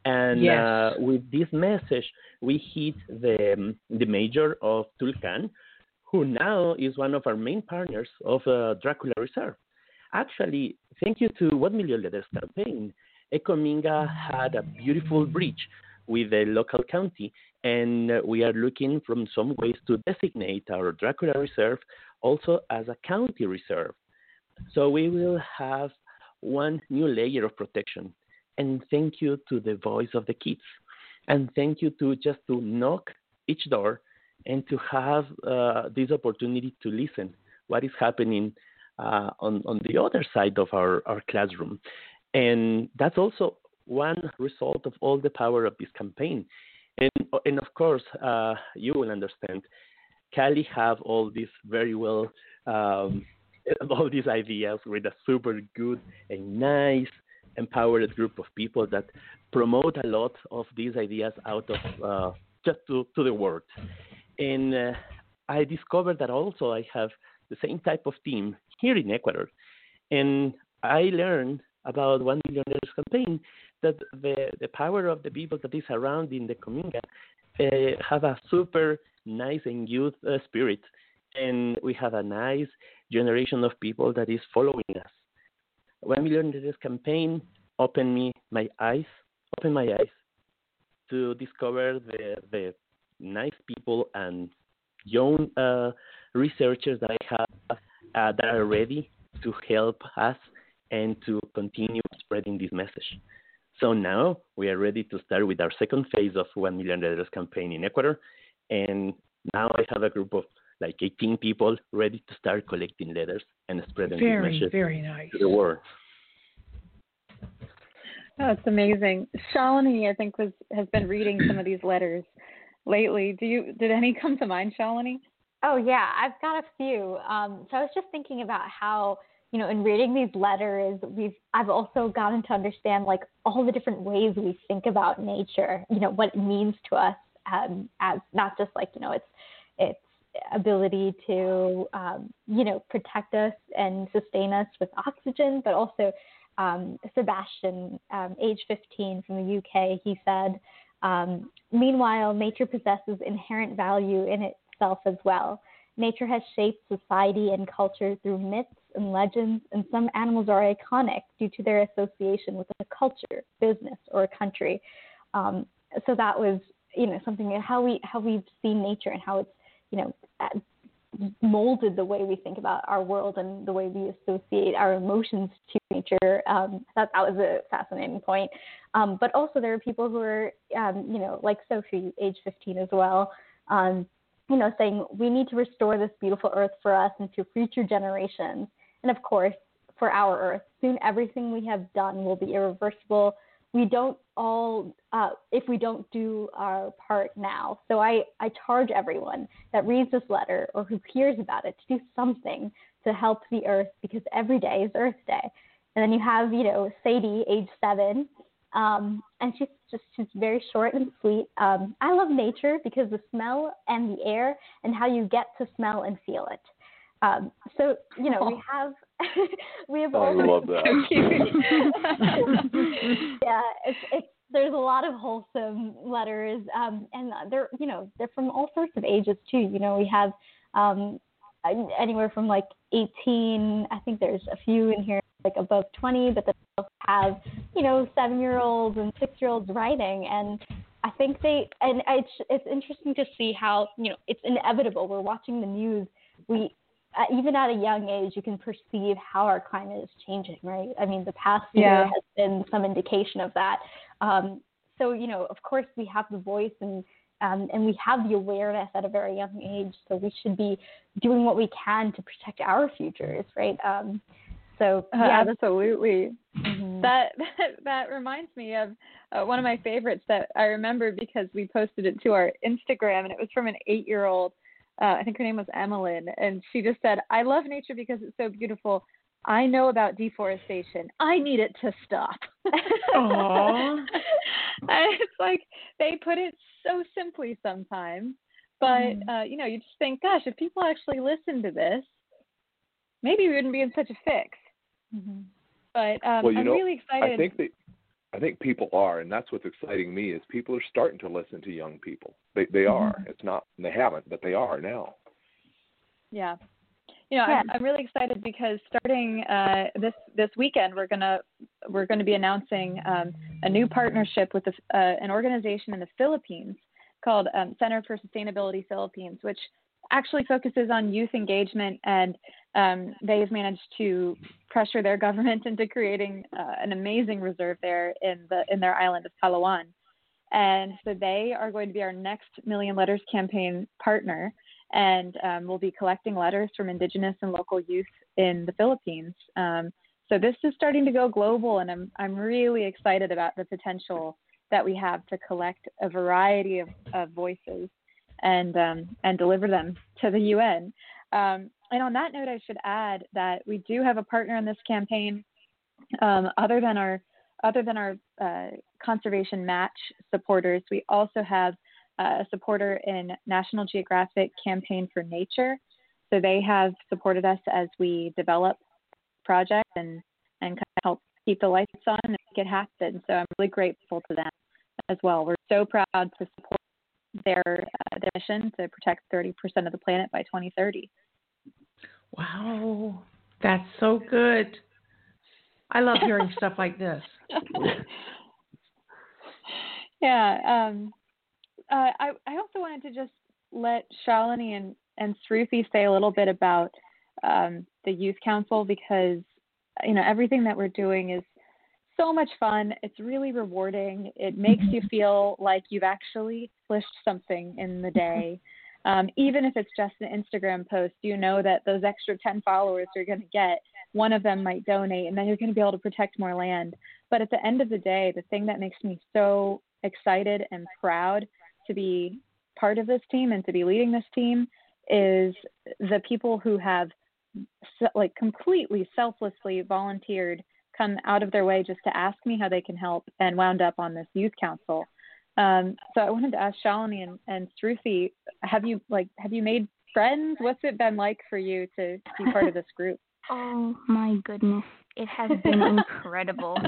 And Yes. uh, with this message, we hit the, the mayor of Tulcan, who now is one of our main partners of uh, Dracula Reserve. Actually, thank you to One Million Letters campaign, Ecominga had a beautiful bridge with the local county, and uh, we are looking from some ways to designate our Dracula Reserve also as a county reserve. So we will have one new layer of protection. And thank you to the voice of the kids. And thank you to just to knock each door and to have uh, this opportunity to listen what is happening uh, on, on the other side of our, our classroom. And that's also one result of all the power of this campaign. And, and of course, uh, you will understand, Cali have all these very well, um, all these ideas with a super good and nice, empowered group of people that promote a lot of these ideas out of uh, just to, to the world. And uh, I discovered that also I have the same type of team here in Ecuador. And I learned about One Million Letters campaign that the, the power of the people that is around in the Cominga uh, have a super nice and youth uh, spirit. And we have a nice generation of people that is following us. One Million Letters campaign opened me my eyes, opened my eyes to discover the, the nice people and young uh, researchers that I have uh, that are ready to help us and to continue spreading this message. So now we are ready to start with our second phase of One Million Letters campaign in Ecuador. And now I have a group of like eighteen people ready to start collecting letters and spreading Very, this message very nice. to the world. Oh, it's amazing. Shalini, I think, was has been reading some of these letters lately. Do you did any come to mind, Shalini? Oh yeah, I've got a few. Um, so I was just thinking about how, you know, in reading these letters, we've I've also gotten to understand like all the different ways we think about nature. You know, what it means to us um, as not just like you know its its ability to um, you know protect us and sustain us with oxygen, but also um, Sebastian, um, age fifteen from the U K, he said, um, meanwhile, nature possesses inherent value in itself as well. Nature has shaped society and culture through myths and legends, and some animals are iconic due to their association with a culture, business, or a country. Um, so that was, you know, something how we how we've seen nature and how it's, you know, molded the way we think about our world and the way we associate our emotions to nature. Um, I thought that was a fascinating point. Um, but also there are people who are, um, you know, like Sophie, age fifteen as well, um, you know, saying we need to restore this beautiful earth for us and for future generations. And of course, for our earth, soon everything we have done will be irreversible. We don't all, uh, if we don't do our part now. So I, I charge everyone that reads this letter or who hears about it to do something to help the earth, because every day is Earth Day. And then you have, you know, Sadie, age seven, um, and she's just, she's very short and sweet. Um, I love nature because the smell and the air and how you get to smell and feel it. Um, so, you know, we have, we have I all love that. yeah, it's, it's, there's a lot of wholesome letters, um, and they're, you know, they're from all sorts of ages too. You know, we have um, anywhere from like eighteen, I think there's a few in here like above twenty, but then we also have, you know, seven-year-olds and six-year-olds writing, and I think they, and it's, it's interesting to see how, you know, it's inevitable. We're watching the news. We, Uh, even at a young age, you can perceive how our climate is changing, right? I mean, the past Yeah. year has been some indication of that. Um, so, you know, of course, we have the voice and um, and we have the awareness at a very young age. So we should be doing what we can to protect our futures, right? Um, so, yeah, uh, absolutely. Mm-hmm. That, that that reminds me of uh, one of my favorites that I remember because we posted it to our Instagram, and it was from an eight-year-old. Uh, I think her name was Emmeline, and she just said, I love nature because it's so beautiful. I know about deforestation. I need it to stop. Aww. And it's like they put it so simply sometimes, but, mm. uh, you know, you just think, gosh, if people actually listen to this, maybe we wouldn't be in such a fix. Mm-hmm. But um, well, you I'm know, really excited. I think that I think people are, and that's what's exciting me is people are starting to listen to young people. They they are. Mm-hmm. It's not they haven't, but they are now. Yeah. You know, yeah. I'm, I'm really excited because starting uh, this this weekend, we're gonna we're gonna be announcing um, a new partnership with the, uh, an organization in the Philippines called um, Center for Sustainability Philippines, which actually focuses on youth engagement, and um, they've managed to pressure their government into creating uh, an amazing reserve there in the in their island of Palawan. And so they are going to be our next Million Letters campaign partner, and um, we'll be collecting letters from indigenous and local youth in the Philippines. Um, so this is starting to go global, and I'm I'm really excited about the potential that we have to collect a variety of, of voices and um, and deliver them to the U N. Um, and on that note, I should add that we do have a partner in this campaign, um, other than our other than our uh, conservation match supporters. We also have uh, a supporter in National Geographic Campaign for Nature. So they have supported us as we develop projects and and kind of help keep the lights on and make it happen. So I'm really grateful to them as well. We're so proud to support their, uh, their mission to protect thirty percent of the planet by twenty thirty. Wow, that's so good. I love hearing stuff like this. Yeah. Um, uh, I, I also wanted to just let Shalini and, and Sruthi say a little bit about um, the Youth Council, because, you know, everything that we're doing is so much fun. It's really rewarding. It makes you feel like you've actually accomplished something in the day. Um, even if it's just an Instagram post, you know that those extra ten followers you're going to get, one of them might donate, and then you're going to be able to protect more land. But at the end of the day, the thing that makes me so excited and proud to be part of this team and to be leading this team is the people who have like completely selflessly volunteered, come out of their way just to ask me how they can help, and wound up on this youth council. Um, so I wanted to ask Shalini and, and Sruthi, have you like have you made friends? What's it been like for you to be part of this group? Oh my goodness, it has been incredible.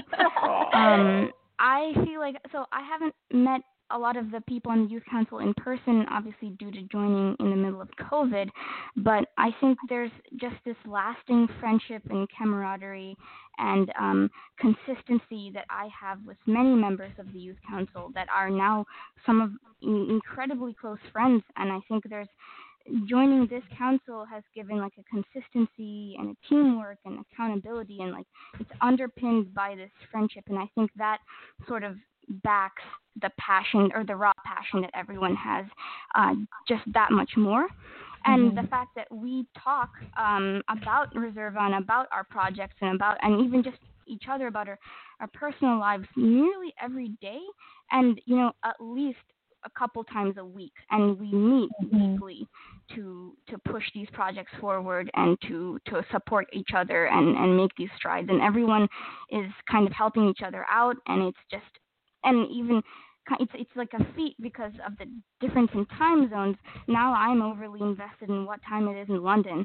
Um, I feel like so I haven't met a lot of the people on the Youth Council in person, obviously due to joining in the middle of COVID, but I think there's just this lasting friendship and camaraderie and um, consistency that I have with many members of the Youth Council that are now some of incredibly close friends, and I think there's joining this council has given like a consistency and a teamwork and accountability, and like it's underpinned by this friendship, and I think that sort of backs the passion or the raw passion that everyone has uh, just that much more. And mm-hmm. the fact that we talk um, about Reserva, about our projects, and about and even just each other about our, our personal lives nearly every day, and you know at least a couple times a week, and we meet mm-hmm. weekly to to push these projects forward and to, to support each other and, and make these strides. And everyone is kind of helping each other out, and it's just and even it's it's like a feat because of the difference in time zones. Now I'm overly invested in what time it is in London,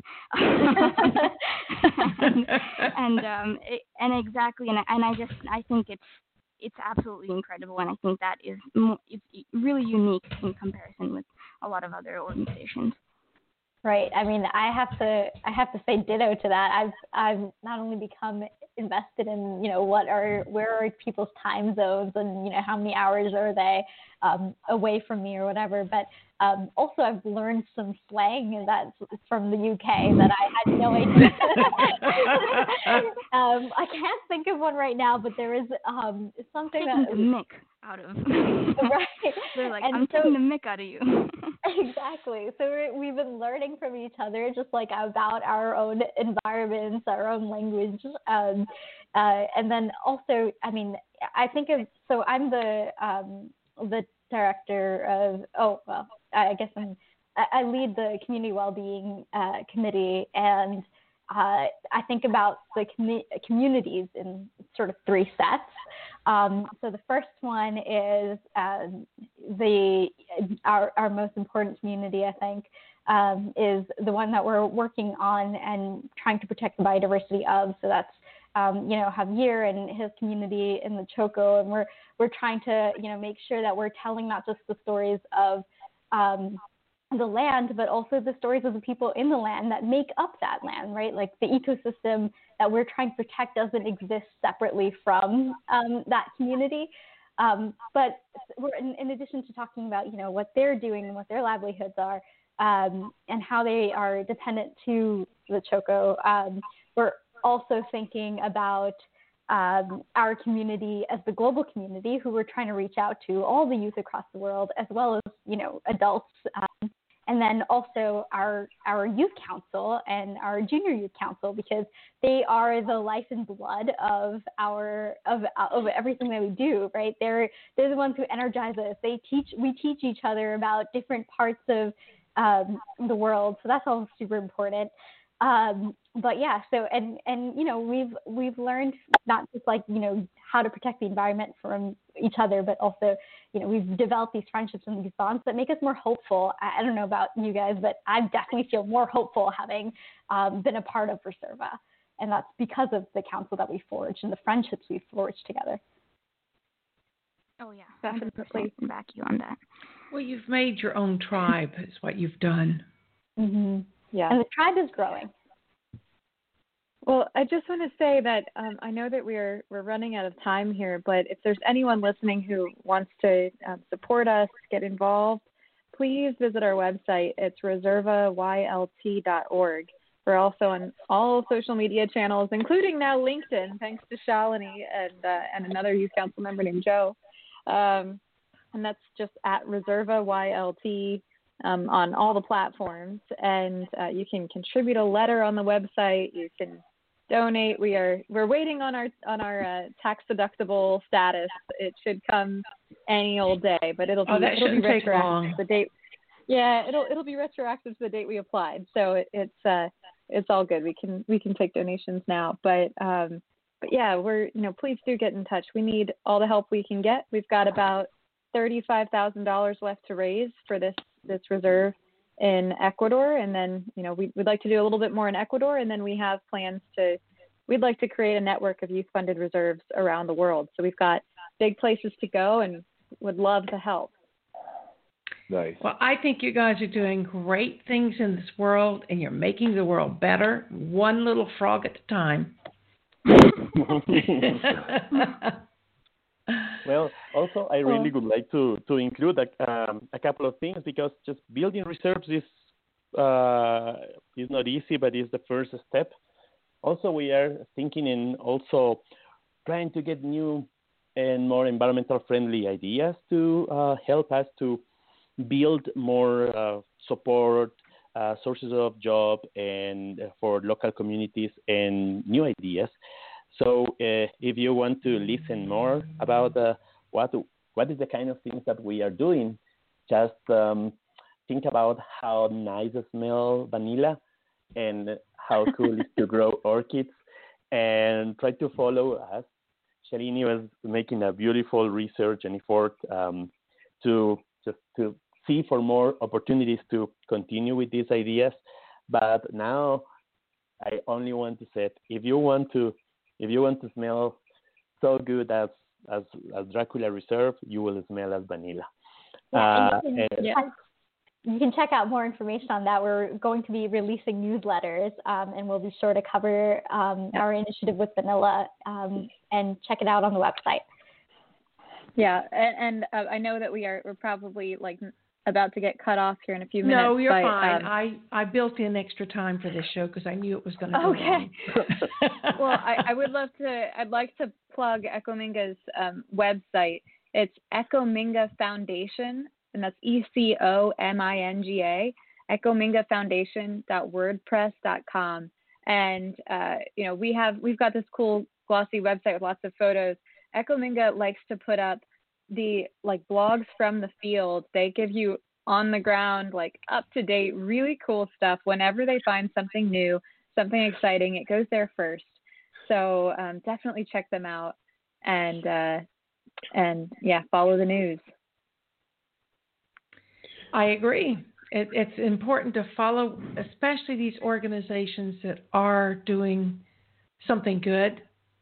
and and, um, it, and exactly, and and I just I think it's it's absolutely incredible, and I think that is it's really unique in comparison with a lot of other organizations. Right. I mean, I have to I have to say ditto to that. I've I've not only become invested in, you know, what are where are people's time zones and, you know, how many hours are they um, away from me or whatever, but um, also I've learned some slang that's from the U K that I had no idea. um, I can't think of one right now, but there is um, something taking that the mick out of. Right. They're like, and I'm so, taking the mick out of you. Exactly. So we're, we've been learning from each other, just like about our own environments, our own language. Um, uh, and then also, I mean, I think of, so I'm the, um, the director of, oh, well, I guess I'm, I lead the community well-being uh, committee, and uh, I think about the com- communities in sort of three sets. Um, so the first one is um, the our, our most important community, I think, um, is the one that we're working on and trying to protect the biodiversity of. So that's um, you know, Javier and his community in the Choco, and we're we're trying to, you know, make sure that we're telling not just the stories of um, the land, but also the stories of the people in the land that make up that land, right? Like the ecosystem that we're trying to protect doesn't exist separately from um, that community. Um, but we're, in, in addition to talking about, you know, what they're doing and what their livelihoods are, um, and how they are dependent to the Choco, um, we're also thinking about um, our community as the global community, who we're trying to reach out to, all the youth across the world, as well as, you know, adults, um, and then also our our youth council and our junior youth council, because they are the life and blood of our of of everything that we do, right? They're they're the ones who energize us. They teach we teach each other about different parts of um, the world, so that's all super important. Um, but yeah, so and and you know we've we've learned not just like you know how to protect the environment from each other, but also you know we've developed these friendships and these bonds that make us more hopeful. I, I don't know about you guys, but I definitely feel more hopeful having um, been a part of Reserva, and that's because of the council that we forged and the friendships we forged together. Oh yeah, definitely back you on that. Well, you've made your own tribe. Is what you've done. Mm-hmm. Yeah. And the tribe is growing. Well, I just want to say that um, I know that we're we're running out of time here, but if there's anyone listening who wants to um, support us, get involved, please visit our website. It's reserva y l t dot org. We're also on all social media channels, including now LinkedIn, thanks to Shalini and uh, and another youth council member named Joe. Um, and that's just at reserva y l t. Um, on all the platforms, and uh, you can contribute a letter on the website. You can donate. We are we're waiting on our on our uh, tax deductible status. It should come any old day, but it'll be oh, that it'll be shouldn't take retroactive long. to the date. Yeah, it'll it'll be retroactive to the date we applied. So it, it's uh it's all good. We can we can take donations now, but um but yeah, we're you know please do get in touch. We need all the help we can get. We've got about thirty-five thousand dollars left to raise for this this reserve in Ecuador, and then you know we'd, we'd like to do a little bit more in Ecuador, and then we have plans to we'd like to create a network of youth funded reserves around the world. So we've got big places to go and would love to help. Nice. Well, I think you guys are doing great things in this world, and you're making the world better, one little frog at a time. Well, also, I really would like to, to include a, um, a couple of things, because just building reserves is uh, is not easy, but it's the first step. Also, we are thinking in also trying to get new and more environmental friendly ideas to uh, help us to build more uh, support, uh, sources of job, and uh, for local communities and new ideas. So uh, if you want to listen more about uh, what what is the kind of things that we are doing, just um, think about how nice it smells vanilla and how cool it is to grow orchids, and try to follow us. Shalini was making a beautiful research and effort um, to just to see for more opportunities to continue with these ideas. But now I only want to say, if you want to If you want to smell so good as as, as Dracula Reserve, you will smell as vanilla. Yeah, uh, you, can, and, yeah. you can check out more information on that. We're going to be releasing newsletters, um, and we'll be sure to cover um, our initiative with vanilla, um, and check it out on the website. Yeah, and, and uh, I know that we are we're probably like about to get cut off here in a few minutes. No, you're but, fine. Um, I, I built in extra time for this show because I knew it was going to go okay. long. Well, I, I would love to. I'd like to plug Ecominga's um, website. It's Ecominga Foundation, and that's E C O M I N G A. Ecominga Foundation dot wordpress dot com. And uh, you know, we have we've got this cool glossy website with lots of photos. Ecominga likes to put up the like blogs from the field. They give you on the ground, like up to date, really cool stuff. Whenever they find something new, something exciting, it goes there first. So um, definitely check them out, and uh, and yeah, follow the news. I agree. It, it's important to follow, especially these organizations that are doing something good,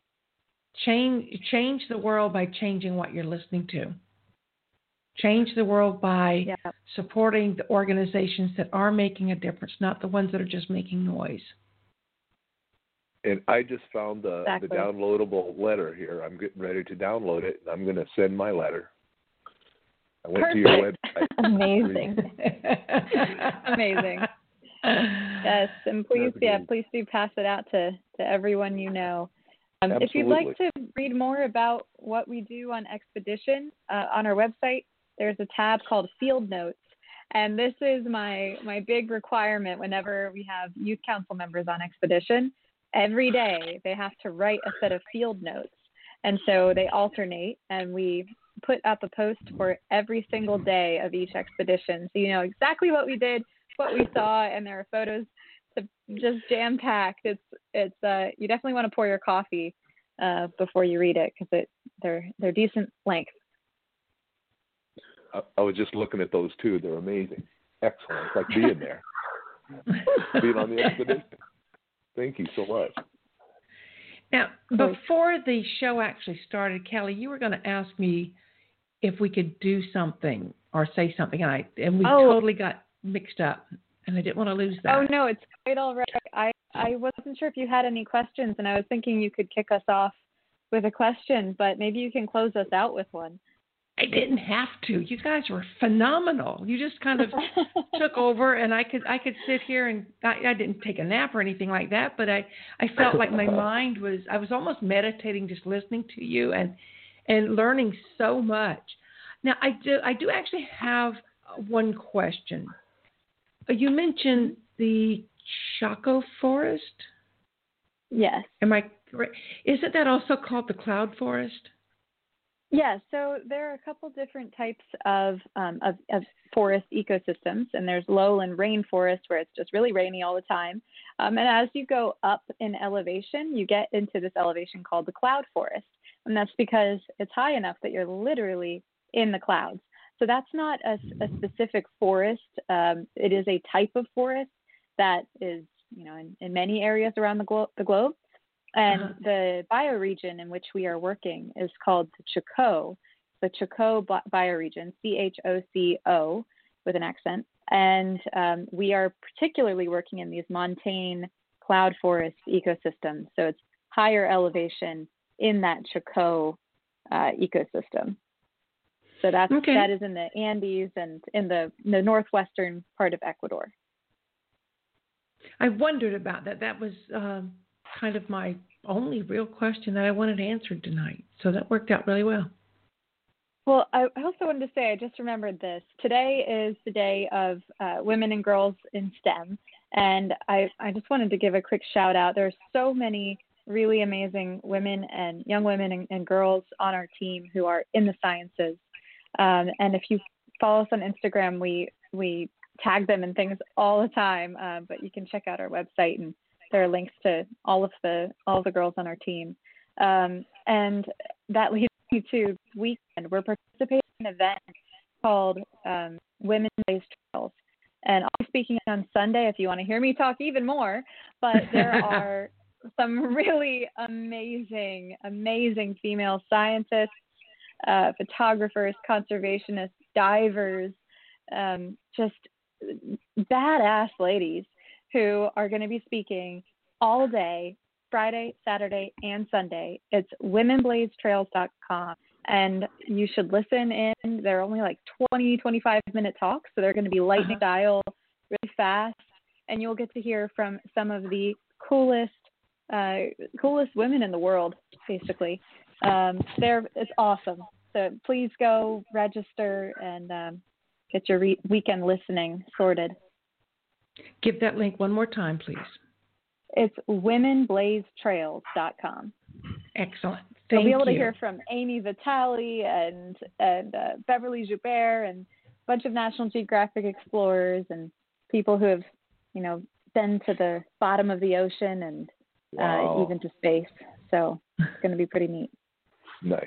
change change the world by changing what you're listening to. Change the world by yeah. supporting the organizations that are making a difference, not the ones that are just making noise. And I just found the, Exactly. the downloadable letter here. I'm getting ready to download it, and I'm going to send my letter. I went Perfect. to your website. Amazing. Amazing. Yes, and please, That's yeah, great. please do pass it out to, to everyone you know. Um, if you'd like to read more about what we do on Expedition, uh, on our website, there's a tab called Field Notes. And this is my, my big requirement whenever we have youth council members on Expedition. Every day they have to write a set of field notes. And so they alternate, and we put up a post for every single day of each expedition. So you know exactly what we did, what we saw, and there are photos to just jam-packed. It's, it's, uh, you definitely want to pour your coffee uh, before you read it, because it, they're, they're decent length. I, I was just looking at those too. They're amazing. Excellent. It's like being there. being on the expedition. Thank you so much. Now, before the show actually started, Kelly, you were going to ask me if we could do something or say something, and I and we Oh. totally got mixed up, and I didn't want to lose that. Oh, no, it's quite all right. I, I wasn't sure if you had any questions, and I was thinking you could kick us off with a question, but maybe you can close us out with one. I didn't have to. You guys were phenomenal. You just kind of took over, and I could I could sit here and I, I didn't take a nap or anything like that, but I, I felt like my mind was I was almost meditating, just listening to you and and learning so much. Now I do I do actually have one question. You mentioned the Chaco Forest. Yes. Am I correct? Isn't that also called the Cloud Forest? Yeah, so there are a couple different types of, um, of of forest ecosystems, and there's lowland rainforest where it's just really rainy all the time. Um, and as you go up in elevation, you get into this elevation called the cloud forest, and that's because it's high enough that you're literally in the clouds. So that's not a, a specific forest. Um, it is a type of forest that is, you know, in, in many areas around the, glo- the globe. And uh-huh. the bioregion in which we are working is called the Choco, the Choco bioregion, C H O C O with an accent. And um, we are particularly working in these montane cloud forest ecosystems. So it's higher elevation in that Choco uh, ecosystem. So that's, okay. that is in the Andes and in the, the northwestern part of Ecuador. I wondered about that. That was... Um... kind of my only real question that I wanted answered tonight. So that worked out really well. Well, I also wanted to say, I just remembered this. Today is the day of uh, women and girls in STEM. And I, I just wanted to give a quick shout out. There's so many really amazing women and young women and, and girls on our team who are in the sciences. Um, and if you follow us on Instagram, we, we tag them and things all the time. Uh, but you can check out our website, and there are links to all of the all of the girls on our team. Um, and that leads me to this weekend. We're participating in an event called um, Women Blaze Trails. And I'll be speaking on Sunday if you want to hear me talk even more. But there are some really amazing, amazing female scientists, uh, photographers, conservationists, divers, um, just badass ladies who are going to be speaking all day, Friday, Saturday, and Sunday. It's women blaze trails dot com, and you should listen in. They're only like twenty, twenty-five minute talks, so they're going to be lightning uh-huh. style, really fast, and you'll get to hear from some of the coolest, uh, coolest women in the world, basically. Um, they're it's awesome. So please go register and um, get your re- weekend listening sorted. Give that link one more time, please. It's women blaze trails dot com. Excellent. Thank You'll be able you. to hear from Amy Vitale and and uh, Beverly Joubert and a bunch of National Geographic explorers and people who have, you know, been to the bottom of the ocean and wow. uh, even to space. So it's going to be pretty neat. Nice.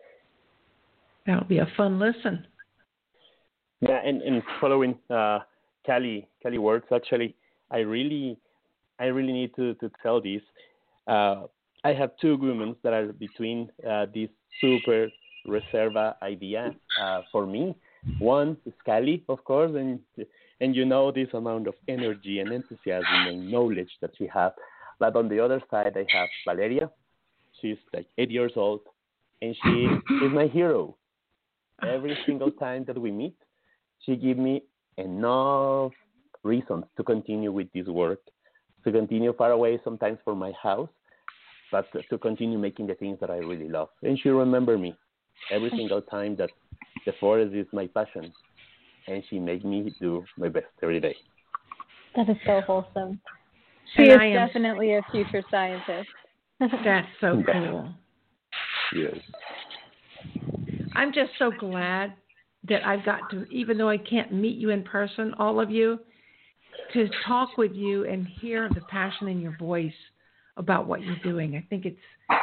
That'll be a fun listen. Yeah, and, and following uh, Kelly, Kelly words, actually, I really, I really need to, to tell this. Uh, I have two women that are between uh, this super reserva idea uh, for me. One is Cali, of course, and and you know this amount of energy and enthusiasm and knowledge that she has. But on the other side, I have Valeria. She's like eight years old, and she is my hero. Every single time that we meet, she gives me enough reasons to continue with this work, to continue far away sometimes from my house, but to continue making the things that I really love. And she remembers me every single time that the forest is my passion, and she makes me do my best every day. That is so wholesome. She And is I am- definitely a future scientist. That's so cool. Yes. I'm just so glad that I've got to, even though I can't meet you in person, all of you, to talk with you and hear the passion in your voice about what you're doing. I think it's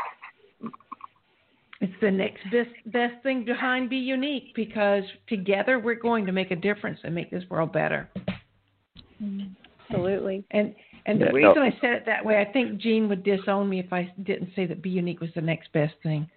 it's the next best best thing behind Be Unique, because together we're going to make a difference and make this world better. Absolutely. And and the Yeah, reason no. I said it that way, I think Jean would disown me if I didn't say that Be Unique was the next best thing.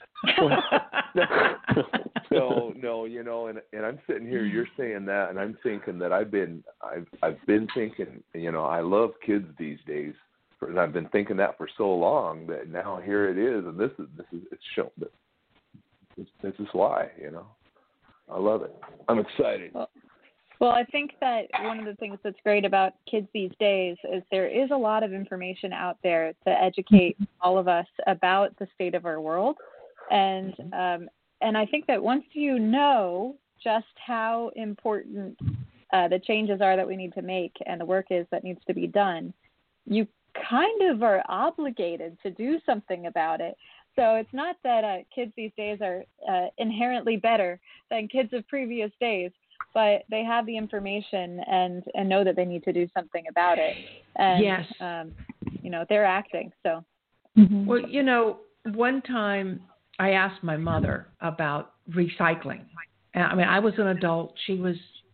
no, no, you know, and and I'm sitting here, you're saying that, and I'm thinking that I've been, I've, I've been thinking, you know, I love kids these days, and I've been thinking that for so long that now here it is, and this is, this is, it's shown that this, this is why, you know, I love it. I'm excited. Well, well, I think that one of the things that's great about kids these days is there is a lot of information out there to educate all of us about the state of our world. And um, and I think that once you know just how important uh, the changes are that we need to make and the work is that needs to be done, you kind of are obligated to do something about it. So it's not that uh, kids these days are uh, inherently better than kids of previous days, but they have the information and, and know that they need to do something about it. And, Yes. um, you know, they're acting. So, Well, you know, one time I asked my mother about recycling. I mean, I was an adult. She was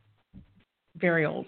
very old.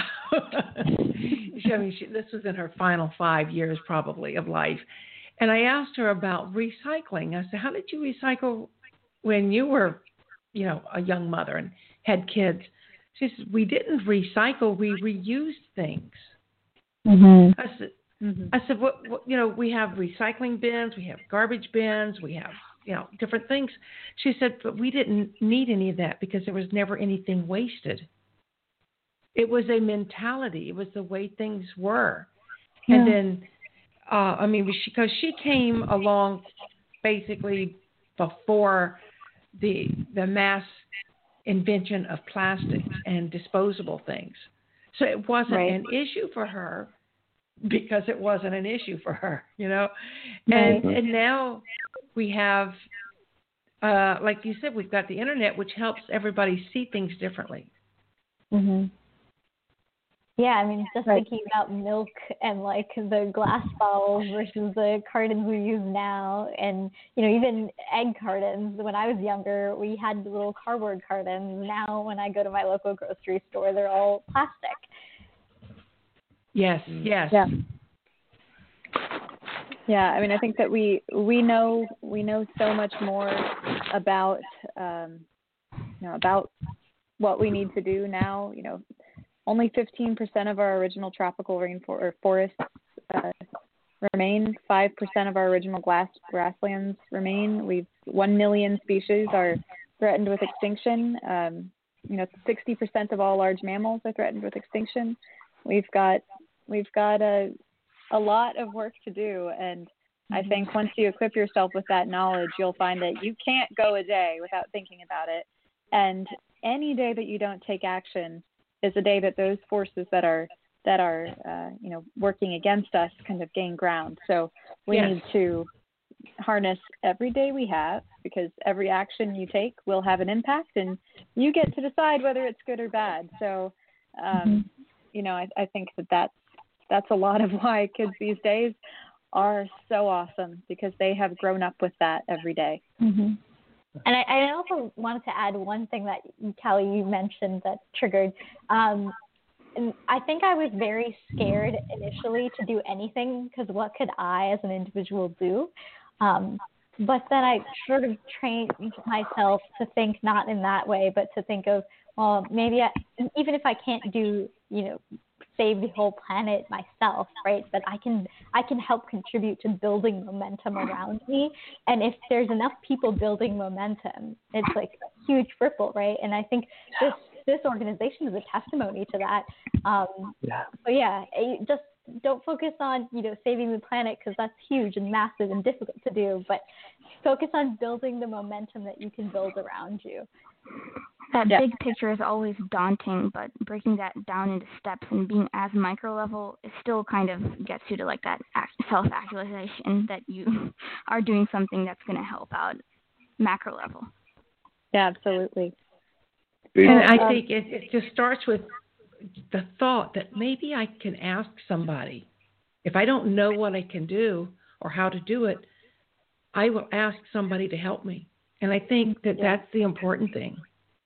she, I mean, she, this was in her final five years probably of life. And I asked her about recycling. I said, how did you recycle when you were, you know, a young mother and had kids? She said, we didn't recycle, we reused things. Mm-hmm. I said, I said, what, what, you know, we have recycling bins, we have garbage bins, we have, you know, different things. She said, but we didn't need any of that because there was never anything wasted. It was a mentality. It was the way things were. Yeah. And then, uh, I mean, because she, she came along basically before the the mass invention of plastics and disposable things. So it wasn't Right. an issue for her because it wasn't an issue for her, you know. And Right. and now we have, uh, like you said, we've got the internet, which helps everybody see things differently. Mm-hmm. Yeah, I mean, just Right. thinking about milk and like the glass bottles versus the cartons we use now, and you know, even egg cartons. When I was younger, we had little cardboard cartons. Now, when I go to my local grocery store, they're all plastic. Yes, yes. Yeah. Yeah, I mean, I think that we we know we know so much more about um, you know about what we need to do now. You know, only fifteen percent of our original tropical rainforest or forests uh, remain. Five percent of our original glass grasslands remain. We've one million species are threatened with extinction. Um, you know, sixty percent of all large mammals are threatened with extinction. We've got we've got a a lot of work to do, and I think once you equip yourself with that knowledge, you'll find that you can't go a day without thinking about it. And any day that you don't take action is a day that those forces that are that are uh, you know working against us kind of gain ground. So we Yes. need to harness every day we have, because every action you take will have an impact, and you get to decide whether it's good or bad. So um, you know, I, I think that that's that's a lot of why kids these days are so awesome, because they have grown up with that every day. Mm-hmm. And I, I also wanted to add one thing that, Callie, you mentioned that triggered. Um, and I think I was very scared initially to do anything because what could I as an individual do? Um, but then I sort of trained myself to think not in that way, but to think of, well, maybe I, even if I can't do, you know, save the whole planet myself, right? But I can I can help contribute to building momentum around me. And if there's enough people building momentum, it's like a huge ripple, right? And I think this this organization is a testimony to that. Um, Yeah. so yeah, it- just don't focus on, you know, saving the planet because that's huge and massive and difficult to do, but focus on building the momentum that you can build around you. That Yeah. big picture is always daunting, but breaking that down into steps and being as micro level, it still kind of gets you to like that self actualization that you are doing something that's going to help out macro level. Yeah, absolutely. And I Um, think it, it just starts with the thought that maybe I can ask somebody. If I don't know what I can do or how to do it, I will ask somebody to help me. And I think that Yeah. that's the important thing.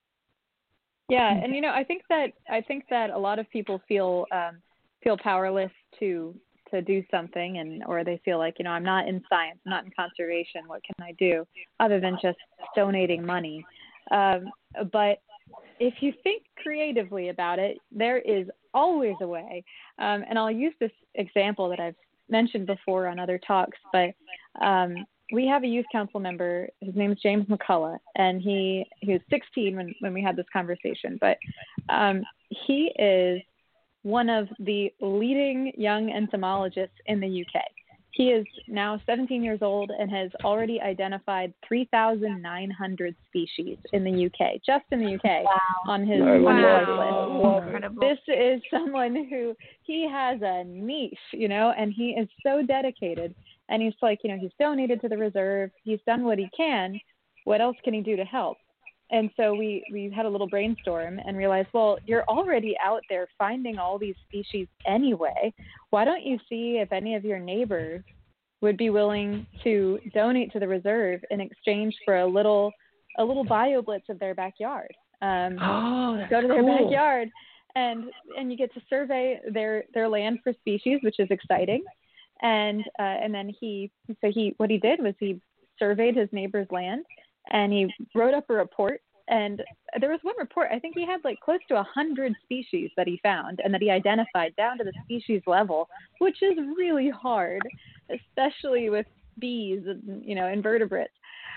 Yeah, and you know, I think that I think that a lot of people feel um, feel powerless to to do something, and or they feel like, you know, I'm not in science, I'm not in conservation. What can I do other than just donating money? Um, but if you think creatively about it, there is always a way. Um, and I'll use this example that I've mentioned before on other talks, but um, we have a youth council member. His name is James McCullough, and he, he was sixteen when, when we had this conversation. But um, he is one of the leading young entomologists in the U K. He is now seventeen years old and has already identified three thousand nine hundred species in the U K, just in the U K, Wow. on his, I on his love life it. list. Incredible. This is someone who, he has a niche, you know, and he is so dedicated. And he's like, you know, he's donated to the reserve. He's done what he can. What else can he do to help? And so we, we had a little brainstorm and realized, well, you're already out there finding all these species anyway. Why don't you see if any of your neighbors would be willing to donate to the reserve in exchange for a little a little bio blitz of their backyard? Um, Oh, that's go to their cool. backyard and and you get to survey their their land for species, which is exciting. And uh, and then he so he what he did was he surveyed his neighbor's land and he wrote up a report. And there was one report, I think he had like close to a hundred species that he found and that he identified down to the species level, which is really hard, especially with bees and, you know, invertebrates.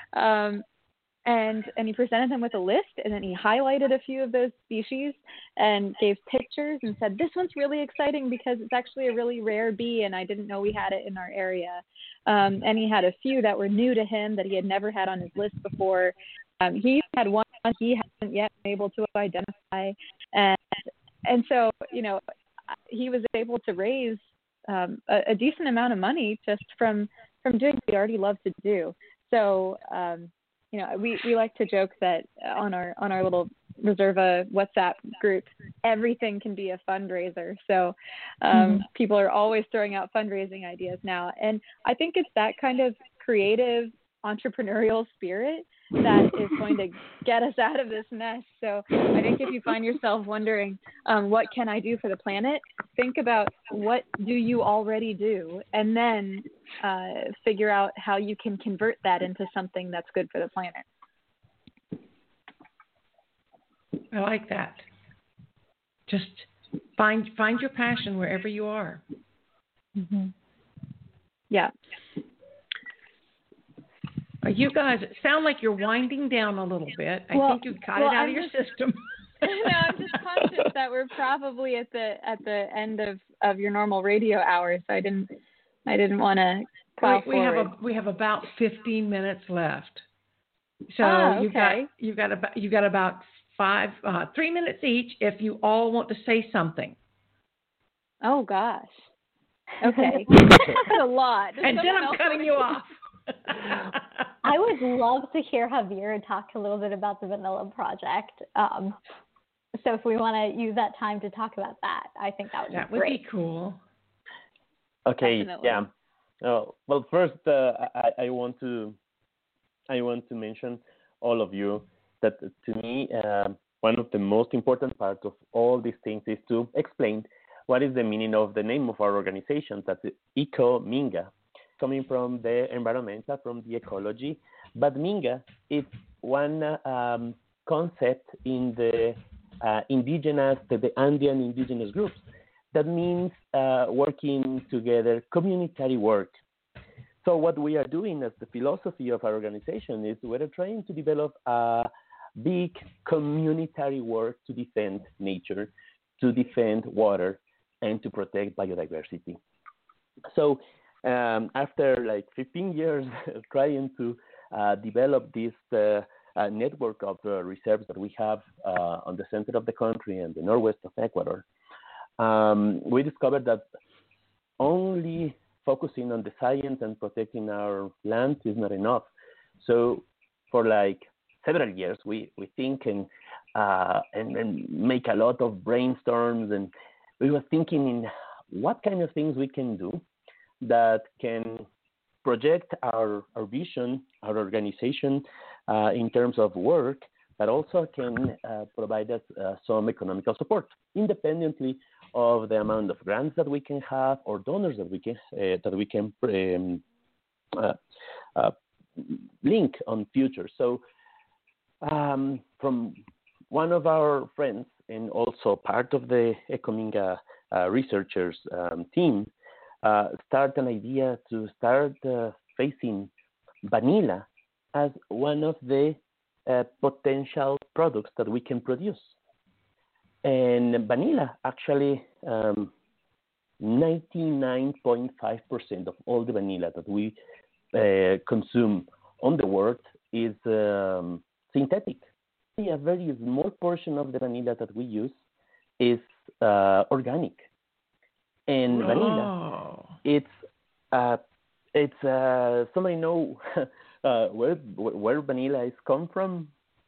Um, and and he presented them with a list, and then he highlighted a few of those species and gave pictures and said, this one's really exciting because it's actually a really rare bee and I didn't know we had it in our area. Um, and he had a few that were new to him that he had never had on his list before. Um, he had one he hasn't yet been able to identify. And and so, you know, he was able to raise um, a, a decent amount of money just from, from doing what he already loved to do. So, um, you know, we, we like to joke that on our on our little Reserva WhatsApp group, everything can be a fundraiser. So um, Mm-hmm. people are always throwing out fundraising ideas now. And I think it's that kind of creative entrepreneurial spirit that is going to get us out of this mess. So I think if you find yourself wondering, um, what can I do for the planet? Think about what do you already do, and then uh, figure out how you can convert that into something that's good for the planet. I like that. Just find find your passion wherever you are. Mm-hmm. Yeah. Uh, You guys sound like you're winding down a little bit. I Well- think you got well, it out I'm of your just- system. No, I'm just conscious that we're probably at the at the end of, of your normal radio hour, so I didn't I didn't want to plow we, we have forward. a we have about fifteen minutes left. So Ah, you've got okay. you've got about you got about five uh, three minutes each if you all want to say something. Oh gosh. Okay. That's a lot. Does And then someone I'm else cutting wanna- you off. I would love to hear Javier talk a little bit about the Vanilla Project. Um, so if we want to use that time to talk about that, I think that would That be would great. be cool. Okay. Definitely. Yeah. Oh, well, first, uh, I, I want to I want to mention all of you that to me, uh, one of the most important parts of all these things is to explain what is the meaning of the name of our organization, that's Eco-Minga, coming from the environmental, from the ecology. But Minga is one um, concept in the uh, indigenous, the, the Andean indigenous groups. That means uh, working together, community work. So what we are doing as the philosophy of our organization is we're trying to develop a big community work to defend nature, to defend water, and to protect biodiversity. So um, after like fifteen years trying to uh, develop this uh, uh, network of uh, reserves that we have uh, on the center of the country and the northwest of Ecuador, um, we discovered that only focusing on the science and protecting our land is not enough. So for like several years, we, we think and, uh, and and make a lot of brainstorms, and we were thinking in what kind of things we can do that can project our, our vision, our organization uh, in terms of work, but also can uh, provide us uh, some economical support, independently of the amount of grants that we can have or donors that we can uh, that we can um, uh, uh, link on future. So, um, from one of our friends and also part of the Eco-Minga uh, researchers um, team, uh, start an idea to start uh, facing vanilla as one of the uh, potential products that we can produce. And vanilla, actually, um, ninety-nine point five percent of all the vanilla that we uh, consume on the world is um, synthetic. A very small portion of the vanilla that we use is uh, organic. And oh. vanilla, it's uh, it's uh, somebody know uh, where where vanilla is come from?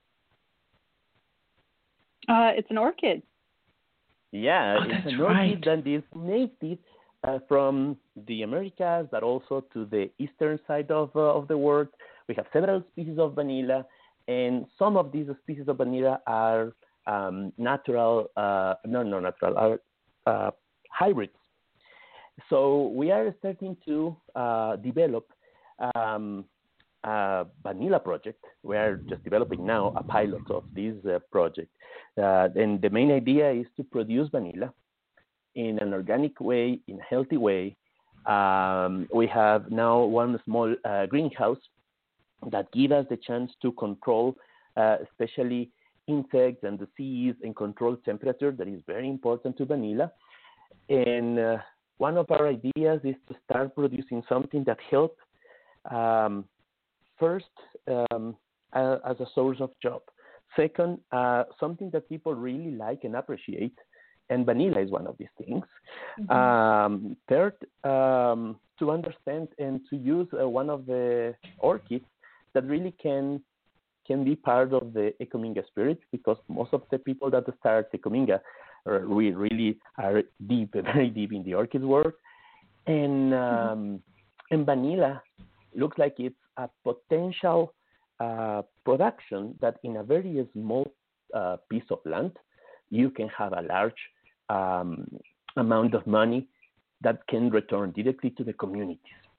Uh, it's an orchid. Yeah, oh, it's that's an orchid right. that is native uh, from the Americas, but also to the eastern side of uh, of the world. We have several species of vanilla, and some of these species of vanilla are um, natural, uh, no, no, natural, are uh, hybrids. So we are starting to uh, develop um, a vanilla project. We are just developing now a pilot of this uh, project. Uh, and the main idea is to produce vanilla in an organic way, in a healthy way. Um, we have now one small uh, greenhouse that gives us the chance to control, uh, especially insects and disease, and control temperature. That is very important to vanilla. And uh, one of our ideas is to start producing something that helps um, first um, uh, as a source of job. Second, uh, something that people really like and appreciate, and vanilla is one of these things. Mm-hmm. Um, third, um, to understand and to use uh, one of the orchids that really can can be part of the Eco-Minga spirit, because most of the people that start Eco-Minga are, we really are deep, very deep in the orchid world. And, um, mm-hmm. and vanilla looks like it's a potential uh, production that in a very small uh, piece of land, you can have a large um, amount of money that can return directly to the communities.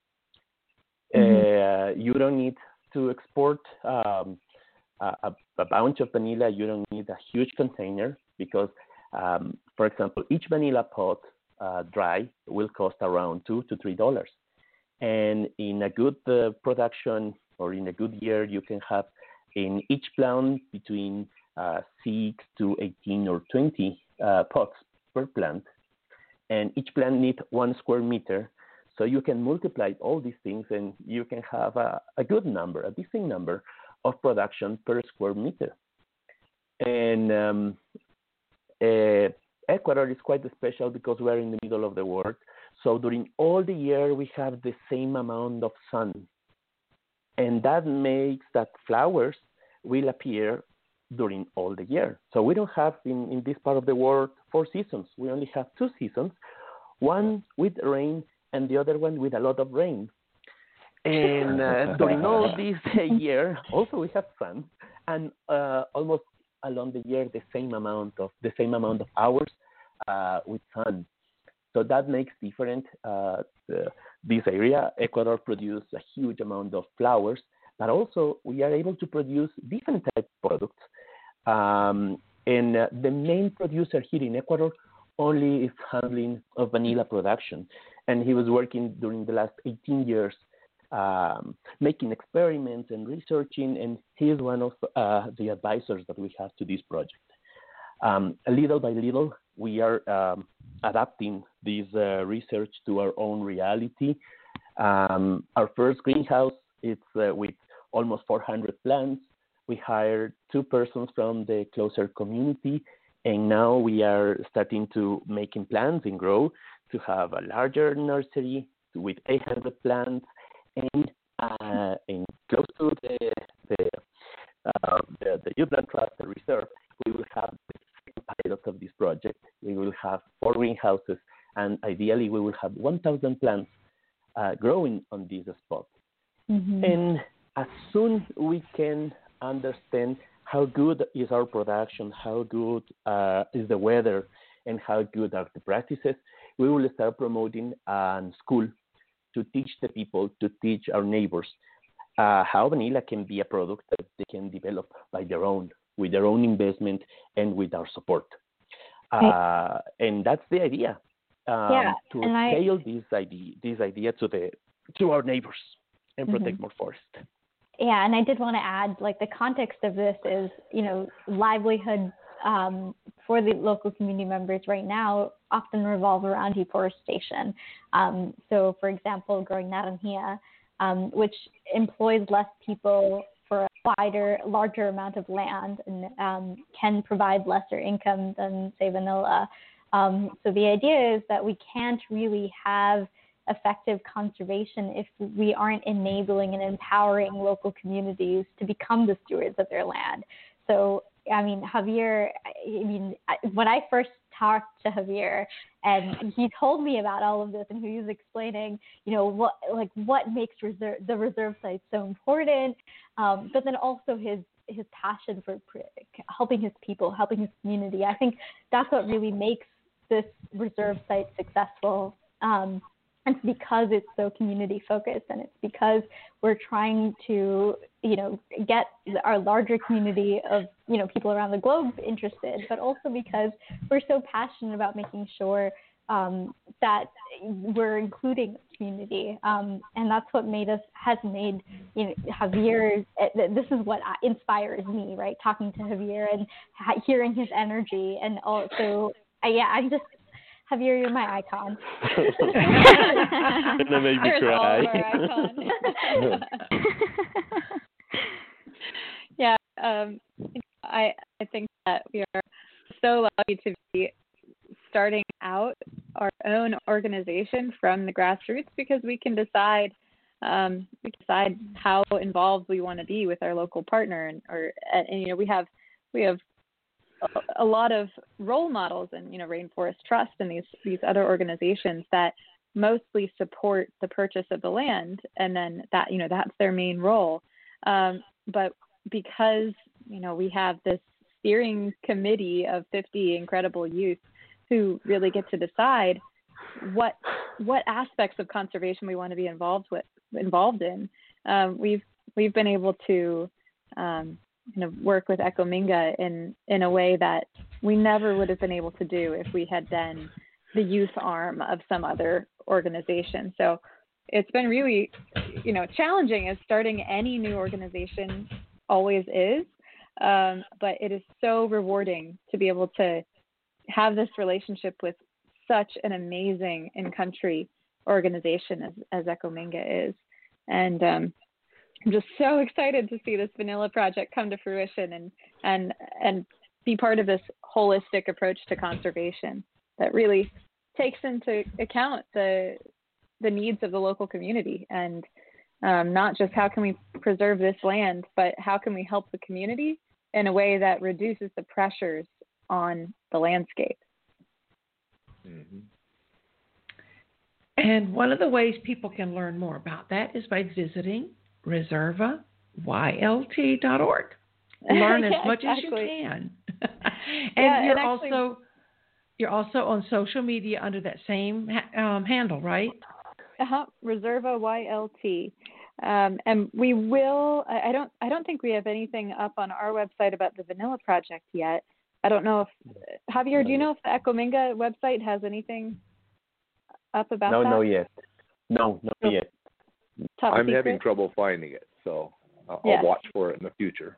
Mm-hmm. Uh, you don't need to export um, a, a bunch of vanilla. You don't need a huge container because, um, for example, each vanilla pot uh, dry will cost around two to three dollars. And in a good uh, production or in a good year, you can have in each plant between uh, six to eighteen or twenty uh, pots per plant. And each plant needs one square meter. So you can multiply all these things and you can have a, a good number, a decent number of production per square meter. And um, uh, Ecuador is quite special because we're in the middle of the world. So during all the year, we have the same amount of sun. And that makes that flowers will appear during all the year. So we don't have in, in this part of the world four seasons. We only have two seasons, one with rain and the other one with a lot of rain. And uh, during all this uh, year, also we have sun, and uh, almost along the year the same amount of the same amount of hours uh, with sun. So that makes different uh, the, this area. Ecuador produces a huge amount of flowers, but also we are able to produce different type of products. Um, and uh, the main producer here in Ecuador only is handling of vanilla production, and he was working during the last eighteen years, um, making experiments and researching, and he is one of uh, the advisors that we have to this project. Um, little by little, we are um, adapting this uh, research to our own reality. Um, our first greenhouse, it's uh, with almost four hundred plants. We hired two persons from the closer community, and now we are starting to making plants and grow to have a larger nursery with eight hundred plants, and uh, in close to the the, uh, the the Upland Trust, the reserve, we will have the second pilot of this project. We will have four greenhouses, and ideally we will have one thousand plants uh, growing on this spot. Mm-hmm. And as soon we can understand how good is our production, how good uh, is the weather, and how good are the practices, we will start promoting a school to teach the people, to teach our neighbors uh, how vanilla can be a product that they can develop by their own, with their own investment and with our support. Uh, and that's the idea, um, yeah, to and scale I... this idea, this idea to the to our neighbors and protect mm-hmm. more forest. Yeah, and I did want to add, like, the context of this is, you know, livelihood um, for the local community members right now often revolve around deforestation. Um, so, for example, growing naranjilla, um, which employs less people for a wider, larger amount of land and um, can provide lesser income than, say, vanilla. Um, so the idea is that we can't really have effective conservation if we aren't enabling and empowering local communities to become the stewards of their land. So, I mean, Javier, I mean, when I first talked to Javier and he told me about all of this and he was explaining, you know, what, like what makes reserve, the reserve sites so important, um, but then also his his passion for helping his people, helping his community. I think that's what really makes this reserve site successful. Um, It's because it's so community focused, and it's because we're trying to, you know, get our larger community of, you know, people around the globe interested, but also because we're so passionate about making sure um, that we're including community, um, and that's what made us has made, you know, Javier. This is what inspires me, right? Talking to Javier and hearing his energy, and also, yeah, I'm just. Javier, you're my icon. That made me cry. yeah, um, I I think that we are so lucky to be starting out our own organization from the grassroots because we can decide um, we decide how involved we want to be with our local partner, and or and, and you know we have we have. a lot of role models in, you know, Rainforest Trust and these these other organizations that mostly support the purchase of the land, and then that, you know, that's their main role. Um, but because, you know, we have this steering committee of fifty incredible youth who really get to decide what what aspects of conservation we want to be involved with involved in, um, we've we've been able to um, kind of work with Ecominga in, in a way that we never would have been able to do if we had been the youth arm of some other organization. So it's been really, you know, challenging as starting any new organization always is. Um, but it is so rewarding to be able to have this relationship with such an amazing in-country organization as, as Ecominga is. And, um, I'm just so excited to see this vanilla project come to fruition and and and be part of this holistic approach to conservation that really takes into account the the needs of the local community, and um, not just how can we preserve this land, but how can we help the community in a way that reduces the pressures on the landscape. Mm-hmm. And one of the ways people can learn more about that is by visiting reserva y l t dot org. learn as Yeah, much exactly. as you can. and Yeah, you're and actually- also you're also on social media under that same ha- um, handle, right? Uh-huh, Reserva Y L T. Um, and we will. I, I don't. I don't think we have anything up on our website about the Vanilla Project yet. I don't know if Javier. Do you know if the Ecominga website has anything up about no, that? no yet. No, not Oh. yet. Top I'm secret? having trouble finding it, so I'll, Yes. I'll watch for it in the future.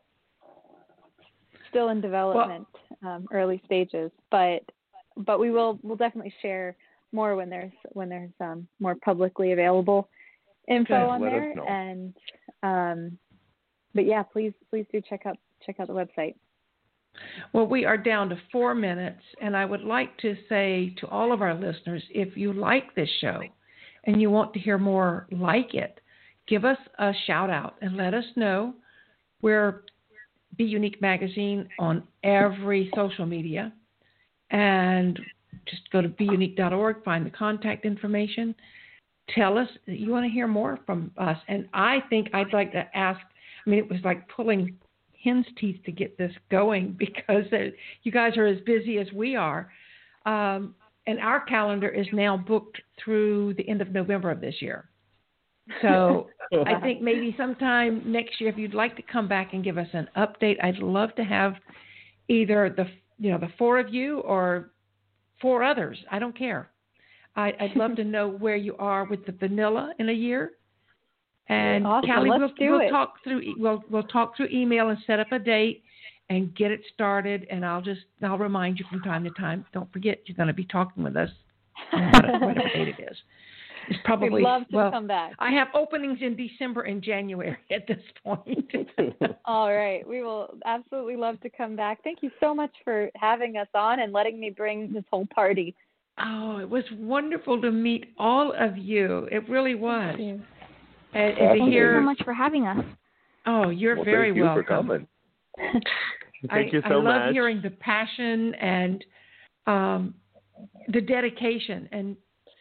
Still in development, um, early stages, but but we will we'll definitely share more when there's when there's um, more publicly available info Good. on Let us there. know. And um, but yeah, please please do check out check out the website. Well, we are down to four minutes, and I would like to say to all of our listeners, if you like this show and you want to hear more like it, give us a shout out and let us know. We're Be Unique Magazine on every social media, and just go to be unique dot org, find the contact information. Tell us that you want to hear more from us. And I think I'd like to ask, I mean, it was like pulling hen's teeth to get this going because uh, you guys are as busy as we are. Um, and our calendar is now booked through the end of November of this year. So I think maybe sometime next year, if you'd like to come back and give us an update, I'd love to have either the, you know, the four of you or four others. I don't care. I, I'd love to know where you are with the vanilla in a year. And Awesome. Callie, Let's we'll, do we'll it. talk through we'll we'll talk through email and set up a date and get it started. And I'll just I'll remind you from time to time. Don't forget you're going to be talking with us, whatever date it is. It's probably We'd love to well, come back. I have openings in December and January at this point. All right. We will absolutely love to come back. Thank you so much for having us on and letting me bring this whole party. Oh, it was wonderful to meet all of you. It really was. Thank you. And, and to Thank you hear, so much for having us. oh, you're Well, very thank you welcome. for coming. Thank I, you so I love much. hearing the passion and um, the dedication, and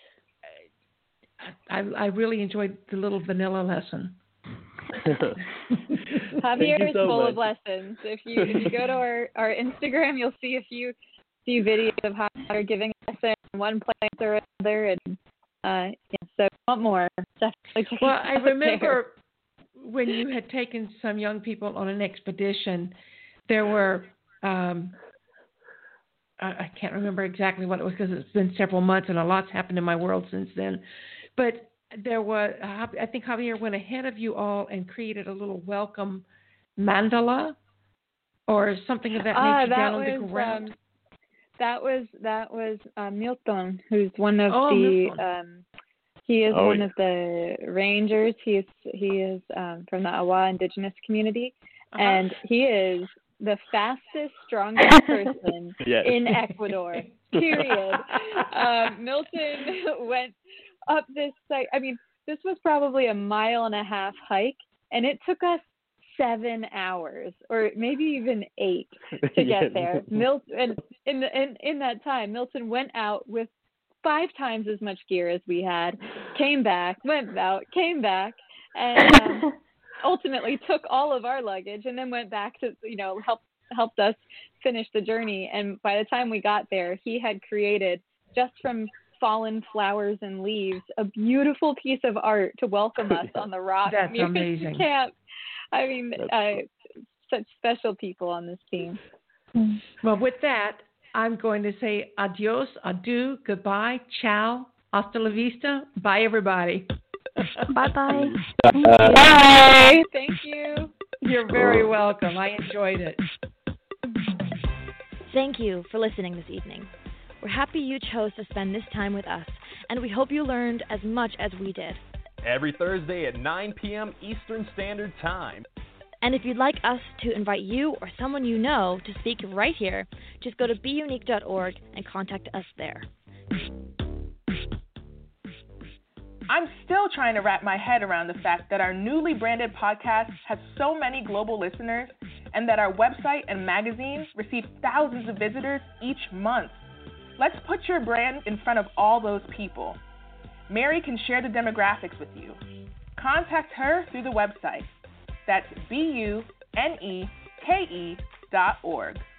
I, I really enjoyed the little vanilla lesson. Javier is so full of much. lessons. If you if you go to our, our Instagram, you'll see a few few videos of Javier giving a lesson in one place or another, and uh, yeah, so if you want more. Definitely check Well, it I out remember when you had taken some young people on an expedition, there were, um, I, I can't remember exactly what it was because it's been several months and a lot's happened in my world since then. But there was, I think Javier went ahead of you all and created a little welcome mandala or something of that Ah, nature that down on was, the ground. Um, that was that was uh, Milton, who's one of Oh, the. Milton. Um, he is Oh, one yeah. of the rangers. He is he is um, from the Awa indigenous community, Uh-huh. and he is the fastest, strongest person Yes. in Ecuador. Period. um, Milton went up this site. I mean, this was probably a mile and a half hike, and it took us seven hours, or maybe even eight, to get Yes. there. Milton, and in, the, in in that time, Milton went out with five times as much gear as we had, came back, went out, came back, and um, ultimately took all of our luggage, and then went back to you know help helped us finish the journey. And by the time we got there, he had created just from fallen flowers and leaves a beautiful piece of art to welcome us on the rock That's near amazing. the camp. I mean, That's uh, such special people on this team. Well, with that, I'm going to say adios, adieu, goodbye, ciao, hasta la vista. Bye, everybody. Bye-bye. Bye. Thank you. You're very welcome. I enjoyed it. Thank you for listening this evening. We're happy you chose to spend this time with us, and we hope you learned as much as we did. Every Thursday at nine p.m. Eastern Standard Time. And if you'd like us to invite you or someone you know to speak right here, just go to be unique dot org and contact us there. I'm still trying to wrap my head around the fact that our newly branded podcast has so many global listeners and that our website and magazine receive thousands of visitors each month. Let's put your brand in front of all those people. Mary can share the demographics with you. Contact her through the website. That's B U N E K E dot org.